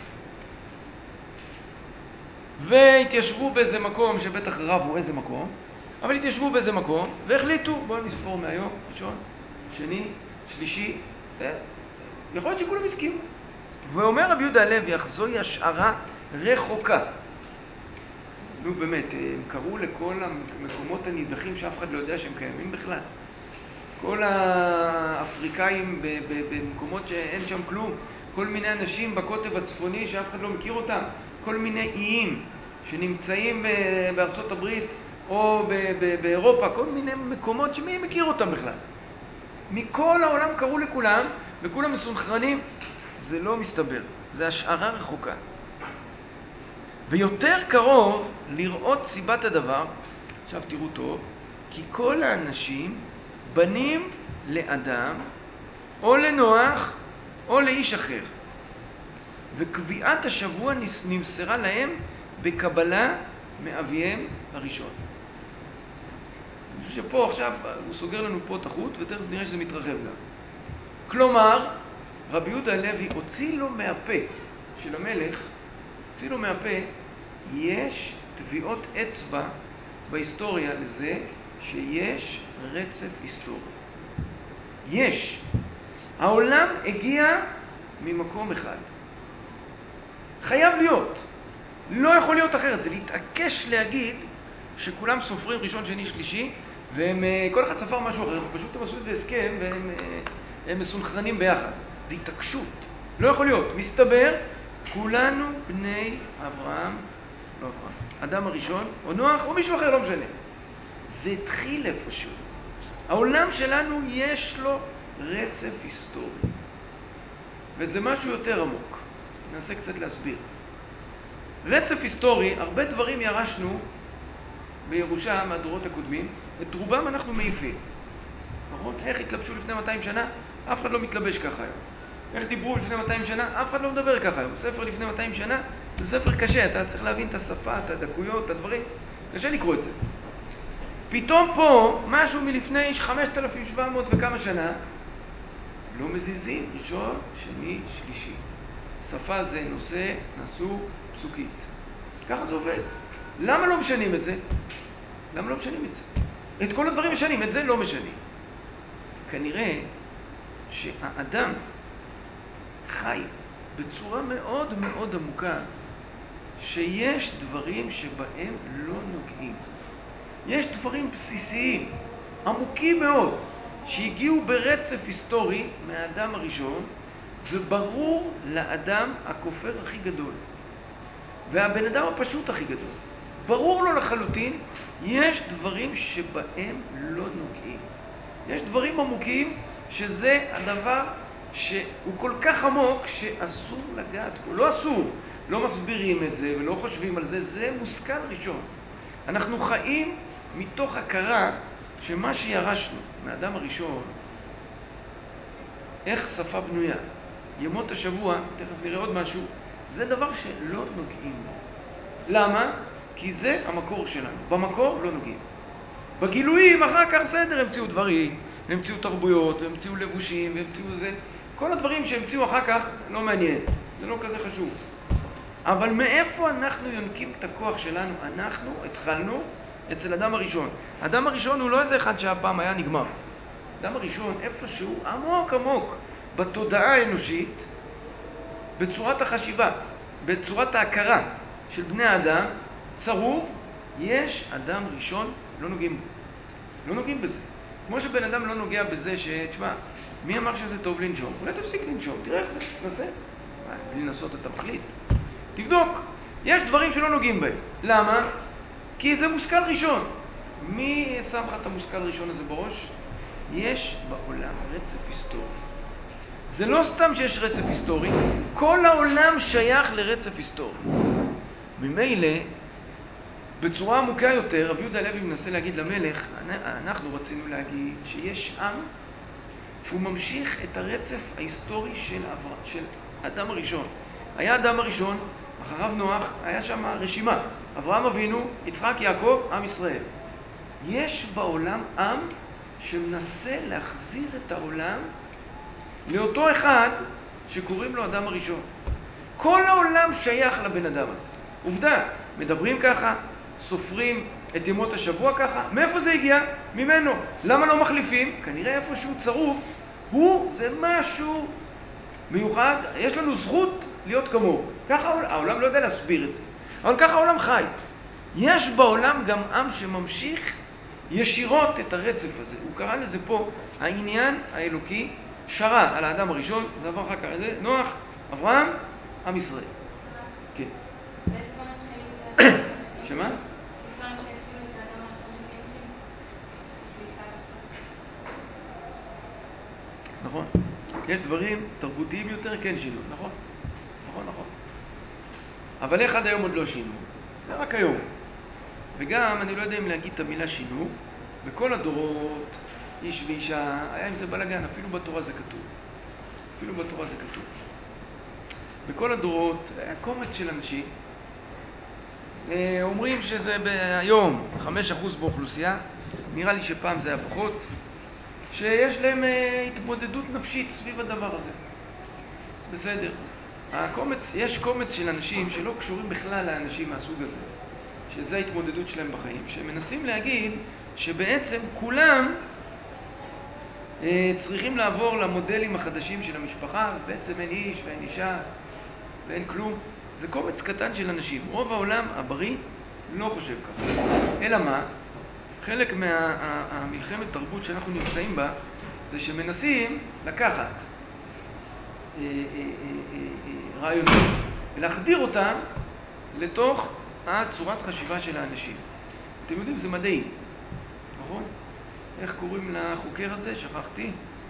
והתיישבו באיזה מקום, שבטח רבו איזה מקום, אבל התיישבו באיזה מקום והחליטו, בואו נספור מהיום, ראשון, שני, שלישי, יכול להיות שכולם הסכימו. ואומר רבי יהודה הלוי, אך זוהי השערה רחוקה. נו באמת, הם קראו לכל המקומות הנידחים שאף אחד לא יודע שהם קיימים בכלל. כל האפריקאים במקומות שאין שם כלום, כל מיני אנשים בקוטב הצפוני שאף אחד לא מכיר אותם, כל מיני איים שנמצאים בארצות הברית או באירופה, כל מיני מקומות שמי מכיר אותם בכלל. מכל העולם קראו לכולם וכולם מסונכרנים. זה לא מסתבר, זה השערה רחוקה. ויותר קרוב לראות סיבת הדבר, עכשיו תראו טוב, כי כל האנשים בנים לאדם או לנוח או לאיש אחר. וקביעת השבוע נמסרה להם בקבלה מאביהם הראשון. אני חושב שפה עכשיו הוא סוגר לנו פה את החוט ותכף נראה שזה מתרחב גם. כלומר, רבי יהודה הלוי הוציא לו מהפה של המלך, הוציא לו מהפה, יש טביעות אצבע בהיסטוריה לזה שיש רצף היסטורי. יש. העולם הגיע ממקום אחד. חייב להיות. לא יכול להיות אחרת. זה להתעקש להגיד שכולם סופרים ראשון, שני, שלישי, והם, כל אחד ספר משהו אחר, פשוט הם עשו איזה הסכם והם הם מסונכרנים ביחד. זה התעקשות. לא יכול להיות. מסתבר, כולנו בני אברהם, לא אברהם, אדם הראשון, או נוח, או מישהו אחר, לא משנה. זה התחיל איפשהו. העולם שלנו יש לו רצף היסטורי. וזה משהו יותר עמוק. ננסה קצת להסביר. רצף היסטורי, הרבה דברים ירשנו בירושה מהדורות הקודמים, את רובם אנחנו מעיפים. נכון? איך התלבשו לפני מאתיים שנה? אף אחד לא מתלבש ככה היום. איך דיברו לפני מאתיים שנה? אף אחד לא מדבר ככה היום. ספר לפני מאתיים שנה זה ספר קשה, אתה צריך להבין את השפה, את הדקויות, את הדברים. קשה לקרוא את זה. פתאום פה, משהו מלפני חמשת אלפים שבע מאות וכמה שנה, לא מזיזים, ראשון, שני, שלישי. שפה זה נושא, נשוא, פסוקית. ככה זה עובד. למה לא משנים את זה? למה לא משנים את זה? את כל הדברים משנים, את זה לא משנים. כנראה שהאדם חי בצורה מאוד מאוד עמוקה שיש דברים שבהם לא נוגעים. יש דברים בסיסיים, עמוקים מאוד, שהגיעו ברצף היסטורי מהאדם הראשון, וברור לאדם הכופר הכי גדול, והבן אדם הפשוט הכי גדול. ברור לו לחלוטין, יש דברים שבהם לא נוגעים. יש דברים עמוקים שזה הדבר שהוא כל כך עמוק שאסור לגעת בו. לא אסור, לא מסבירים את זה ולא חושבים על זה, זה מושכל ראשון. אנחנו חיים מתוך הכרה שמה שירשנו מהאדם הראשון, איך שפה בנויה, ימות השבוע, תכף נראה עוד משהו, זה דבר שלא נוגעים בו. למה? כי זה המקור שלנו. במקור לא נוגעים. בגילויים אחר כך בסדר, המציאו דברים, המציאו תרבויות, המציאו לבושים, המציאו זה. כל הדברים שהמציאו אחר כך לא מעניין. זה לא כזה חשוב. אבל מאיפה אנחנו יונקים את הכוח שלנו? אנחנו התחלנו אצל אדם הראשון. אדם הראשון הוא לא איזה אחד שהפעם היה נגמר. אדם הראשון איפשהו עמוק עמוק בתודעה האנושית, בצורת החשיבה, בצורת ההכרה של בני האדם, צרוב, יש אדם ראשון, לא נוגעים בו. לא נוגעים בזה. כמו שבן אדם לא נוגע בזה ש... תשמע, מי אמר שזה טוב לנשום? אולי תפסיק לנשום, תראה איך זה, נסה. בלי לנסות אתה מחליט. תבדוק. יש דברים שלא נוגעים בהם. למה? כי זה מושכל ראשון. מי שם לך את המושכל ראשון הזה בראש? יש בעולם רצף היסטורי. זה לא סתם שיש רצף היסטורי, כל העולם שייך לרצף היסטורי. ממילא, בצורה עמוקה יותר, רבי יהודה הלוי מנסה להגיד למלך, אנחנו רצינו להגיד שיש עם שהוא ממשיך את הרצף ההיסטורי של, אבר... של אדם הראשון. היה אדם הראשון, אחריו נוח, היה שם רשימה. אברהם אבינו, יצחק, יעקב, עם ישראל. יש בעולם עם שמנסה להחזיר את העולם לאותו אחד שקוראים לו אדם הראשון. כל העולם שייך לבן אדם הזה. עובדה, מדברים ככה, סופרים את ימות השבוע ככה, מאיפה זה הגיע? ממנו. למה לא מחליפים? כנראה איפשהו צרוף, הוא זה משהו מיוחד, יש לנו זכות להיות כמוהו. ככה העולם, העולם לא יודע להסביר את זה, אבל ככה העולם חי. יש בעולם גם עם שממשיך ישירות את הרצף הזה. הוא קרא לזה פה העניין האלוקי שרה על האדם הראשון, זה עבר אחר כך, זה נוח, אברהם, עם ישראל. כן. שמה? נכון. יש דברים תרבותיים יותר, כן שינו. נכון. נכון, נכון. אבל איך עד היום עוד לא שינו? זה רק היום. וגם, אני לא יודע אם להגיד את המילה שינו, בכל הדורות, איש ואישה, היה עם זה בלגן, אפילו בתורה זה כתוב. אפילו בתורה זה כתוב. בכל הדורות, היה קומץ של אנשים, אומרים שזה היום חמישה אחוז באוכלוסייה, נראה לי שפעם זה היה פחות, שיש להם התמודדות נפשית סביב הדבר הזה. בסדר. הקומץ, יש קומץ של אנשים שלא קשורים בכלל לאנשים מהסוג הזה, שזה ההתמודדות שלהם בחיים, שהם מנסים להגיד שבעצם כולם אה, צריכים לעבור למודלים החדשים של המשפחה, ובעצם אין איש ואין אישה ואין כלום. זה קומץ קטן של אנשים. רוב העולם הבריא לא חושב ככה. אלא מה? חלק מהמלחמת תרבות שאנחנו נמצאים בה, זה שמנסים לקחת אה, אה, אה, אה, רעיונות ולהחדיר אותם לתוך הצורת חשיבה של האנשים. אתם יודעים, זה מדעי, נכון? איך קוראים לחוקר הזה? שכחתי.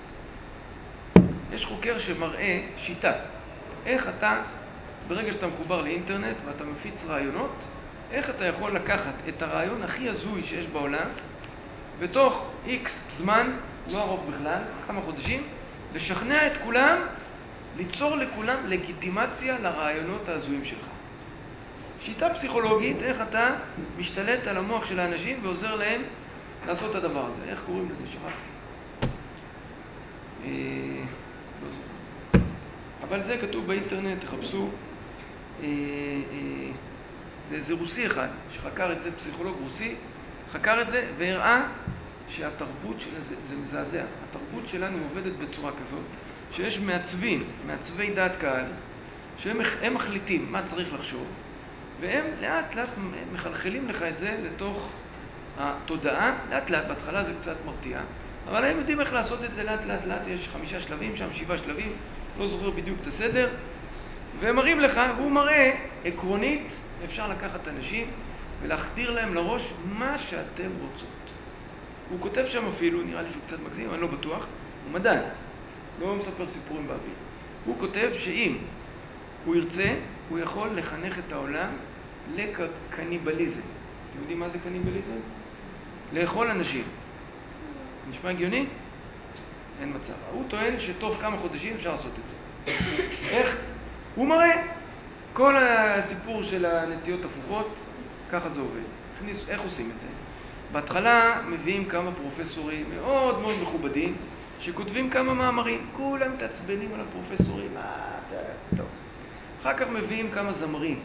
יש חוקר שמראה שיטה. איך אתה, ברגע שאתה מחובר לאינטרנט ואתה מפיץ רעיונות, איך אתה יכול לקחת את הרעיון הכי הזוי שיש בעולם, בתוך איקס זמן, לא ארוך בכלל, כמה חודשים, לשכנע את כולם, ליצור לכולם לגיטימציה לרעיונות ההזויים שלך. שיטה פסיכולוגית, איך אתה משתלט על המוח של האנשים ועוזר להם לעשות את הדבר הזה. איך קוראים לזה? שכחתי. אה, לא זוכר. אבל זה כתוב באינטרנט, תחפשו. אה, אה, זה, זה רוסי אחד שחקר את זה, פסיכולוג רוסי, חקר את זה והראה שהתרבות של זה, זה מזעזע. התרבות שלנו עובדת בצורה כזאת שיש מעצבים, מעצבי דעת קהל, שהם הם מחליטים מה צריך לחשוב, והם לאט לאט מחלחלים לך את זה לתוך התודעה, לאט לאט, בהתחלה זה קצת מרתיע, אבל הם יודעים איך לעשות את זה לאט לאט לאט, יש חמישה שלבים שם, שבעה שלבים, לא זוכר בדיוק את הסדר, והם מראים לך, והוא מראה עקרונית, אפשר לקחת אנשים ולהחדיר להם לראש מה שאתם רוצות. הוא כותב שם אפילו, נראה לי שהוא קצת מגזים, אני לא בטוח, הוא מדען, לא מספר סיפורים באוויר. הוא כותב שאם הוא ירצה, הוא יכול לחנך את העולם לקניבליזם. אתם יודעים מה זה קניבליזם? לאכול אנשים. נשמע הגיוני? אין מצב. הוא טוען שתוך כמה חודשים אפשר לעשות את זה. איך? הוא מראה. כל הסיפור של הנטיות הפוכות, ככה זה עובד. איך עושים את זה? בהתחלה מביאים כמה פרופסורים מאוד מאוד מכובדים, שכותבים כמה מאמרים. כולם תעצבנים על הפרופסורים. מה? טוב. אחר כך מביאים כמה זמרים.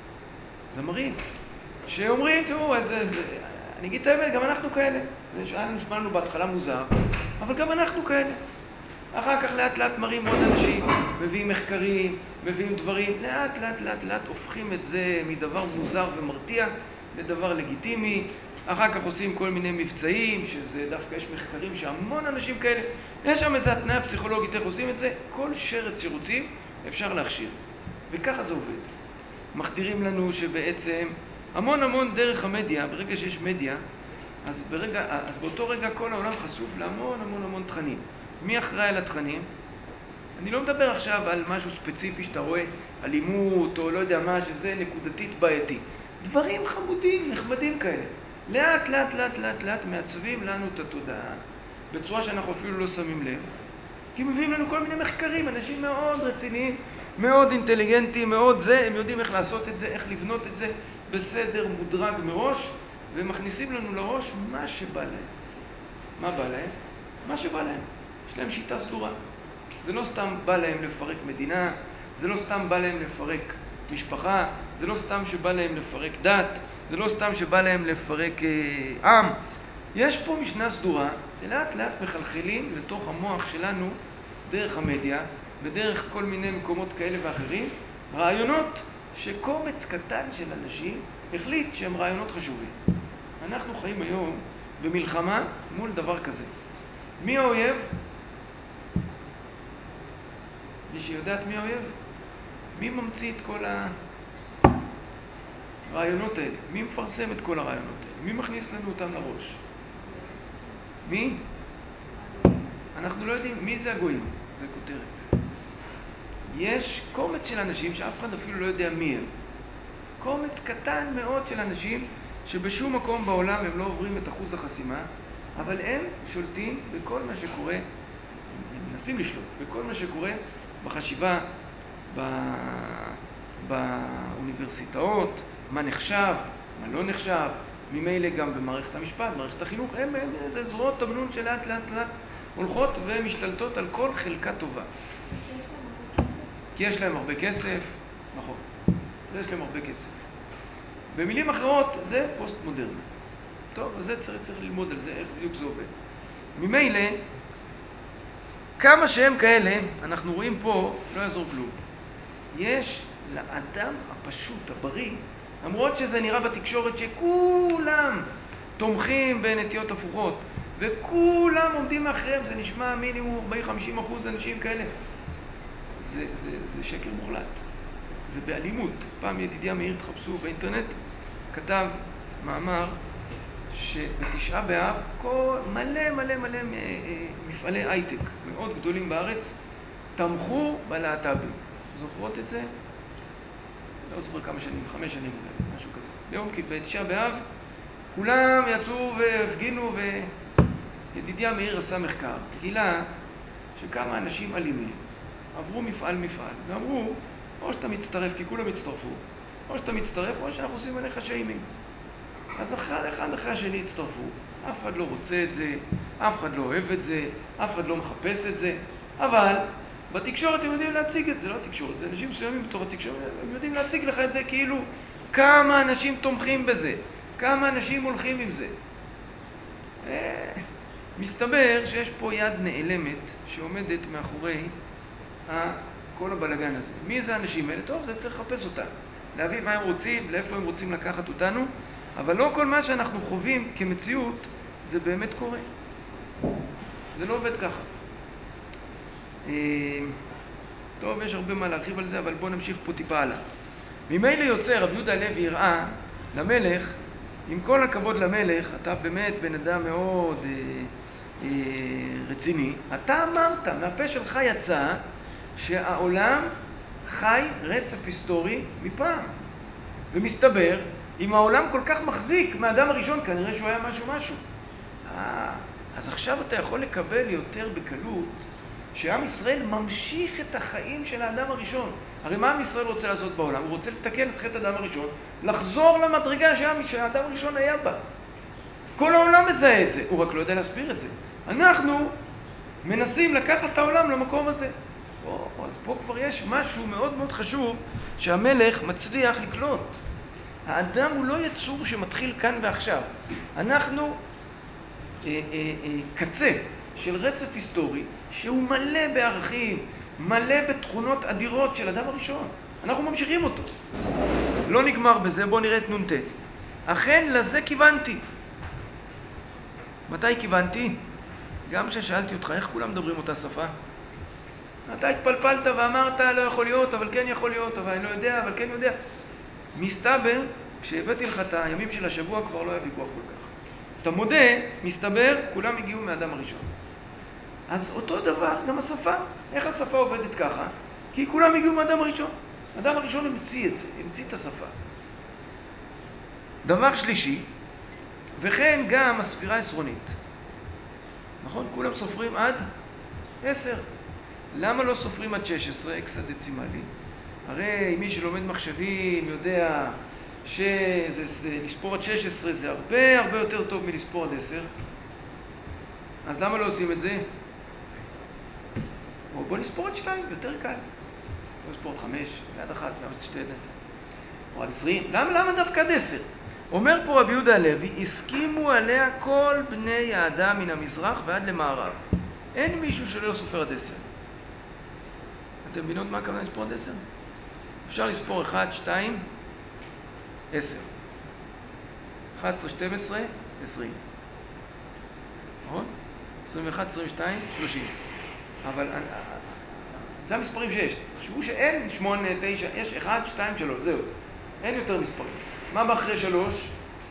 זמרים. שאומרים, תראו, אז, אז, אני אגיד את האמת, גם אנחנו כאלה. נשמענו בהתחלה מוזר, אבל גם אנחנו כאלה. אחר כך לאט לאט מראים עוד אנשים, מביאים מחקרים, מביאים דברים, לאט לאט לאט לאט הופכים את זה מדבר מוזר ומרתיע לדבר לגיטימי. אחר כך עושים כל מיני מבצעים, שזה דווקא יש מחקרים שהמון אנשים כאלה, יש שם איזו התנאה פסיכולוגית איך עושים את זה, כל שרץ שרוצים אפשר להכשיר. וככה זה עובד. מחדירים לנו שבעצם המון המון דרך המדיה, ברגע שיש מדיה, אז, ברגע, אז באותו רגע כל העולם חשוף להמון המון המון תכנים. מי אחראי על התכנים? אני לא מדבר עכשיו על משהו ספציפי שאתה רואה, אלימות או לא יודע מה, שזה נקודתית בעייתי. דברים חמודים, נחמדים כאלה. לאט לאט לאט לאט לאט מעצבים לנו את התודעה, בצורה שאנחנו אפילו לא שמים לב. כי מביאים לנו כל מיני מחקרים, אנשים מאוד רציניים, מאוד אינטליגנטים, מאוד זה, הם יודעים איך לעשות את זה, איך לבנות את זה בסדר מודרג מראש, ומכניסים לנו לראש מה שבא להם. מה בא להם? מה שבא להם. יש להם שיטה סדורה. זה לא סתם בא להם לפרק מדינה, זה לא סתם בא להם לפרק משפחה, זה לא סתם שבא להם לפרק דת, זה לא סתם שבא להם לפרק אה, עם. יש פה משנה סדורה, שלאט לאט מחלחלים לתוך המוח שלנו, דרך המדיה, ודרך כל מיני מקומות כאלה ואחרים, רעיונות שקומץ קטן של אנשים החליט שהם רעיונות חשובים. אנחנו חיים היום במלחמה מול דבר כזה. מי האויב? מי שיודעת מי האויב? מי ממציא את כל הרעיונות האלה? מי מפרסם את כל הרעיונות האלה? מי מכניס לנו אותם לראש? מי? אנחנו לא יודעים מי זה הגויים. זה כותרת. יש קומץ של אנשים שאף אחד אפילו לא יודע מי הם. קומץ קטן מאוד של אנשים שבשום מקום בעולם הם לא עוברים את אחוז החסימה, אבל הם שולטים בכל מה שקורה, הם מנסים לשלוט בכל מה שקורה בחשיבה, באוניברסיטאות, מה נחשב, מה לא נחשב, ממילא גם במערכת המשפט, במערכת החינוך, הם, הם זה זרועות תמנון שלאט לאט לאט הולכות ומשתלטות על כל חלקה טובה. כי יש להם הרבה כסף, נכון, יש להם הרבה כסף. במילים אחרות, זה פוסט מודרני. טוב, אז זה צריך, צריך ללמוד על זה, איך בדיוק זה עובד. ממילא, כמה שהם כאלה, אנחנו רואים פה, לא יעזור כלום. יש לאדם הפשוט, הבריא, למרות שזה נראה בתקשורת שכולם תומכים בנטיות הפוכות, וכולם עומדים מאחריהם, זה נשמע מינימום ארבעים חמישים אחוז אנשים כאלה. זה, זה, זה שקר מוחלט. זה באלימות. פעם ידידיה מאיר, תחפשו באינטרנט, כתב מאמר שבתשעה באב כל מלא מלא מלא מפעלי הייטק מאוד גדולים בארץ תמכו בלהט"בים. זוכרות את זה? לא זוכר כמה שנים, חמש שנים אולי, משהו כזה. ביום בתשעה באב כולם יצאו והפגינו, וידידיה מאיר עשה מחקר. גילה שכמה אנשים אלימים עברו מפעל מפעל ואמרו, או שאתה מצטרף, כי כולם הצטרפו, או שאתה מצטרף, או שאנחנו עושים עליך שיימינג. אז אחד, אחד אחרי השני הצטרפו. אף אחד לא רוצה את זה, אף אחד לא אוהב את זה, אף אחד לא מחפש את זה, אבל בתקשורת הם יודעים להציג את זה, לא תקשורת, זה אנשים מסוימים בתור התקשורת, הם יודעים להציג לך את זה כאילו כמה אנשים תומכים בזה, כמה אנשים הולכים עם זה. מסתבר שיש פה יד נעלמת שעומדת מאחורי כל הבלגן הזה. מי זה האנשים האלה? טוב, זה צריך לחפש אותם, להבין מה הם רוצים, לאיפה הם רוצים לקחת אותנו, אבל לא כל מה שאנחנו חווים כמציאות זה באמת קורה. זה לא עובד ככה. טוב, יש הרבה מה להרחיב על זה, אבל בואו נמשיך פה טיפה הלאה. ממילא יוצא רבי יהודה הלוי הראה למלך, עם כל הכבוד למלך, אתה באמת בן אדם מאוד אה, אה, רציני, אתה אמרת, מהפה שלך יצא שהעולם חי רצף היסטורי מפעם. ומסתבר, אם העולם כל כך מחזיק מהאדם הראשון, כנראה שהוא היה משהו משהו. אה, אז עכשיו אתה יכול לקבל יותר בקלות שעם ישראל ממשיך את החיים של האדם הראשון. הרי מה עם ישראל רוצה לעשות בעולם? הוא רוצה לתקן את חטא האדם הראשון, לחזור למדרגה שהאדם הראשון היה בה. כל העולם מזהה את זה, הוא רק לא יודע להסביר את זה. אנחנו מנסים לקחת את העולם למקום הזה. או, אז פה כבר יש משהו מאוד מאוד חשוב שהמלך מצליח לקלוט. האדם הוא לא יצור שמתחיל כאן ועכשיו. אנחנו אה, אה, אה, קצה של רצף היסטורי שהוא מלא בערכים, מלא בתכונות אדירות של אדם הראשון. אנחנו ממשיכים אותו. לא נגמר בזה, בואו נראה את נונטט. אכן לזה כיוונתי. מתי כיוונתי? גם כששאלתי אותך, איך כולם מדברים אותה שפה? אתה התפלפלת ואמרת, לא יכול להיות, אבל כן יכול להיות, אבל אני לא יודע, אבל כן יודע. מסתבר, כשהבאתי לך את הימים של השבוע, כבר לא היה ויכוח כל כך. אתה מודה, מסתבר, כולם הגיעו מהאדם הראשון. אז אותו דבר, גם השפה. איך השפה עובדת ככה? כי כולם הגיעו מהאדם הראשון. האדם הראשון המציא את זה, המציא את השפה. דבר שלישי, וכן גם הספירה עשרונית. נכון? כולם סופרים עד עשר. למה לא סופרים עד שש עשרה, אקסה דצימלי? הרי מי שלומד מחשבים יודע שלספור עד שש עשרה זה הרבה הרבה יותר טוב מלספור עד עשר. אז למה לא עושים את זה? או בוא נספור עד שתיים, יותר קל. בוא נספור עד חמש, ועד אחת, ועד שתי עד. או עד עשרים. למה, למה דווקא עד עשר? אומר פה רבי יהודה הלוי, הסכימו עליה כל בני האדם מן המזרח ועד למערב. אין מישהו שלא סופר עד עשר. אתם מבינות מה הכוונה לספור עד עשר? אפשר לספור אחת, שתיים, עשר. אחת עשרה, שתים עשרה, עשרים. נכון? עשרים ואחת, עשרים ושתיים, שלושים. אבל זה המספרים שיש. תחשבו שאין שמונה, תשע, יש אחד, שתיים, שלוש, זהו. אין יותר מספרים. מה בא אחרי שלוש?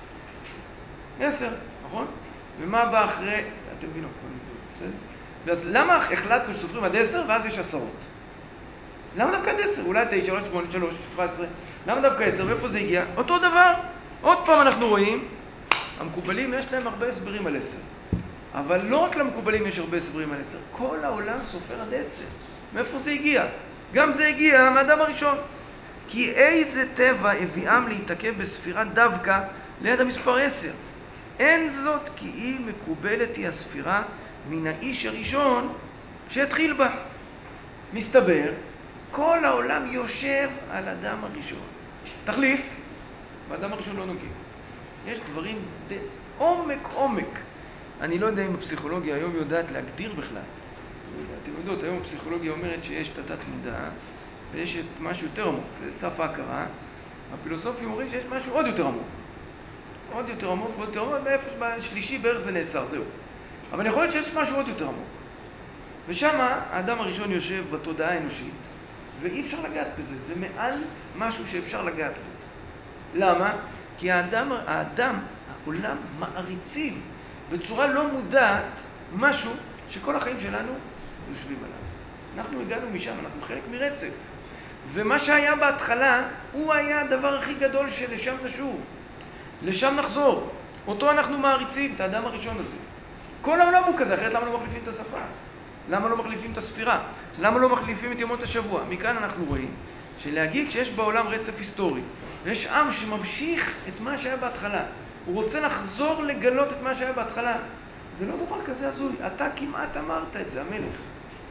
עשר, נכון? ומה בא אחרי... אתם מבינות, בסדר? ואז למה החלטנו שסופרים עד עשר ואז יש עשרות? למה דווקא עד עשר? אולי תשע, אולי שמונה, שלוש, שבע עשרה. למה דווקא עשר? ואיפה זה הגיע? אותו דבר. עוד פעם אנחנו רואים, המקובלים יש להם הרבה הסברים על עשר. אבל לא רק למקובלים יש הרבה הסברים על עשר. כל העולם סופר עד עשר. מאיפה זה הגיע? גם זה הגיע מהאדם הראשון. כי איזה טבע הביאם להתעכב בספירה דווקא ליד המספר עשר. אין זאת כי היא מקובלת היא הספירה מן האיש הראשון שהתחיל בה. מסתבר, כל העולם יושב על אדם הראשון. תחליף, באדם הראשון לא נוגעים. יש דברים בעומק עומק. אני לא יודע אם הפסיכולוגיה היום יודעת להגדיר בכלל. אתם יודעות, היום הפסיכולוגיה אומרת שיש תת מודע ויש את משהו יותר עמוק, זה סף ההכרה. הפילוסופים אומרים שיש משהו עוד יותר עמוק. עוד יותר עמוק, עוד יותר עמוק, מאיפה בשלישי בערך זה נעצר, זהו. אבל יכול להיות שיש משהו עוד יותר עמוק. ושם האדם הראשון יושב בתודעה האנושית, ואי אפשר לגעת בזה, זה מעל משהו שאפשר לגעת בזה. למה? כי האדם, האדם, העולם מעריצים בצורה לא מודעת משהו שכל החיים שלנו יושבים עליו. אנחנו הגענו משם, אנחנו חלק מרצף. ומה שהיה בהתחלה, הוא היה הדבר הכי גדול שלשם נשוב. לשם נחזור. אותו אנחנו מעריצים, את האדם הראשון הזה. כל העולם הוא כזה, אחרת למה לא מחליפים את השפה? למה לא מחליפים את הספירה? למה לא מחליפים את ימות השבוע? מכאן אנחנו רואים שלהגיד שיש בעולם רצף היסטורי, ויש עם שממשיך את מה שהיה בהתחלה, הוא רוצה לחזור לגלות את מה שהיה בהתחלה, זה לא דבר כזה הזוי. אתה כמעט אמרת את זה, המלך.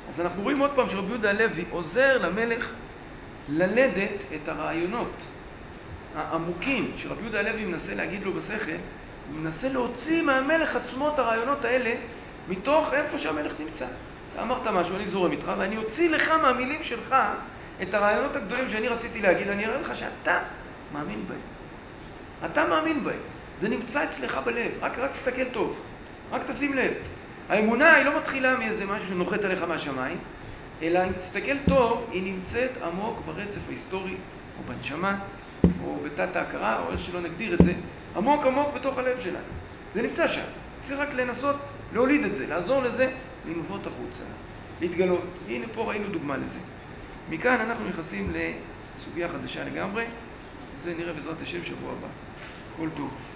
אז אנחנו רואים עוד פעם שרבי יהודה הלוי עוזר למלך ללדת את הרעיונות העמוקים שרבי יהודה הלוי מנסה להגיד לו בשכל. הוא מנסה להוציא מהמלך עצמו את הרעיונות האלה מתוך איפה שהמלך נמצא. אתה אמרת משהו, אני זורם איתך, ואני אוציא לך מהמילים שלך את הרעיונות הגדולים שאני רציתי להגיד. אני אראה לך שאתה מאמין בהם. אתה מאמין בהם. זה נמצא אצלך בלב. רק, רק תסתכל טוב. רק תשים לב. האמונה היא לא מתחילה מאיזה משהו שנוחת עליך מהשמיים, אלא אם תסתכל טוב, היא נמצאת עמוק ברצף ההיסטורי, או בנשמה, או בתת ההכרה, או איך שלא נגדיר את זה, עמוק עמוק בתוך הלב שלנו. זה נמצא שם. צריך רק לנסות להוליד את זה, לעזור לזה, לנבוט החוצה, להתגלות. הנה פה ראינו דוגמה לזה. מכאן אנחנו נכנסים לסוגיה חדשה לגמרי. זה נראה בעזרת השם שבוע הבא. כל טוב.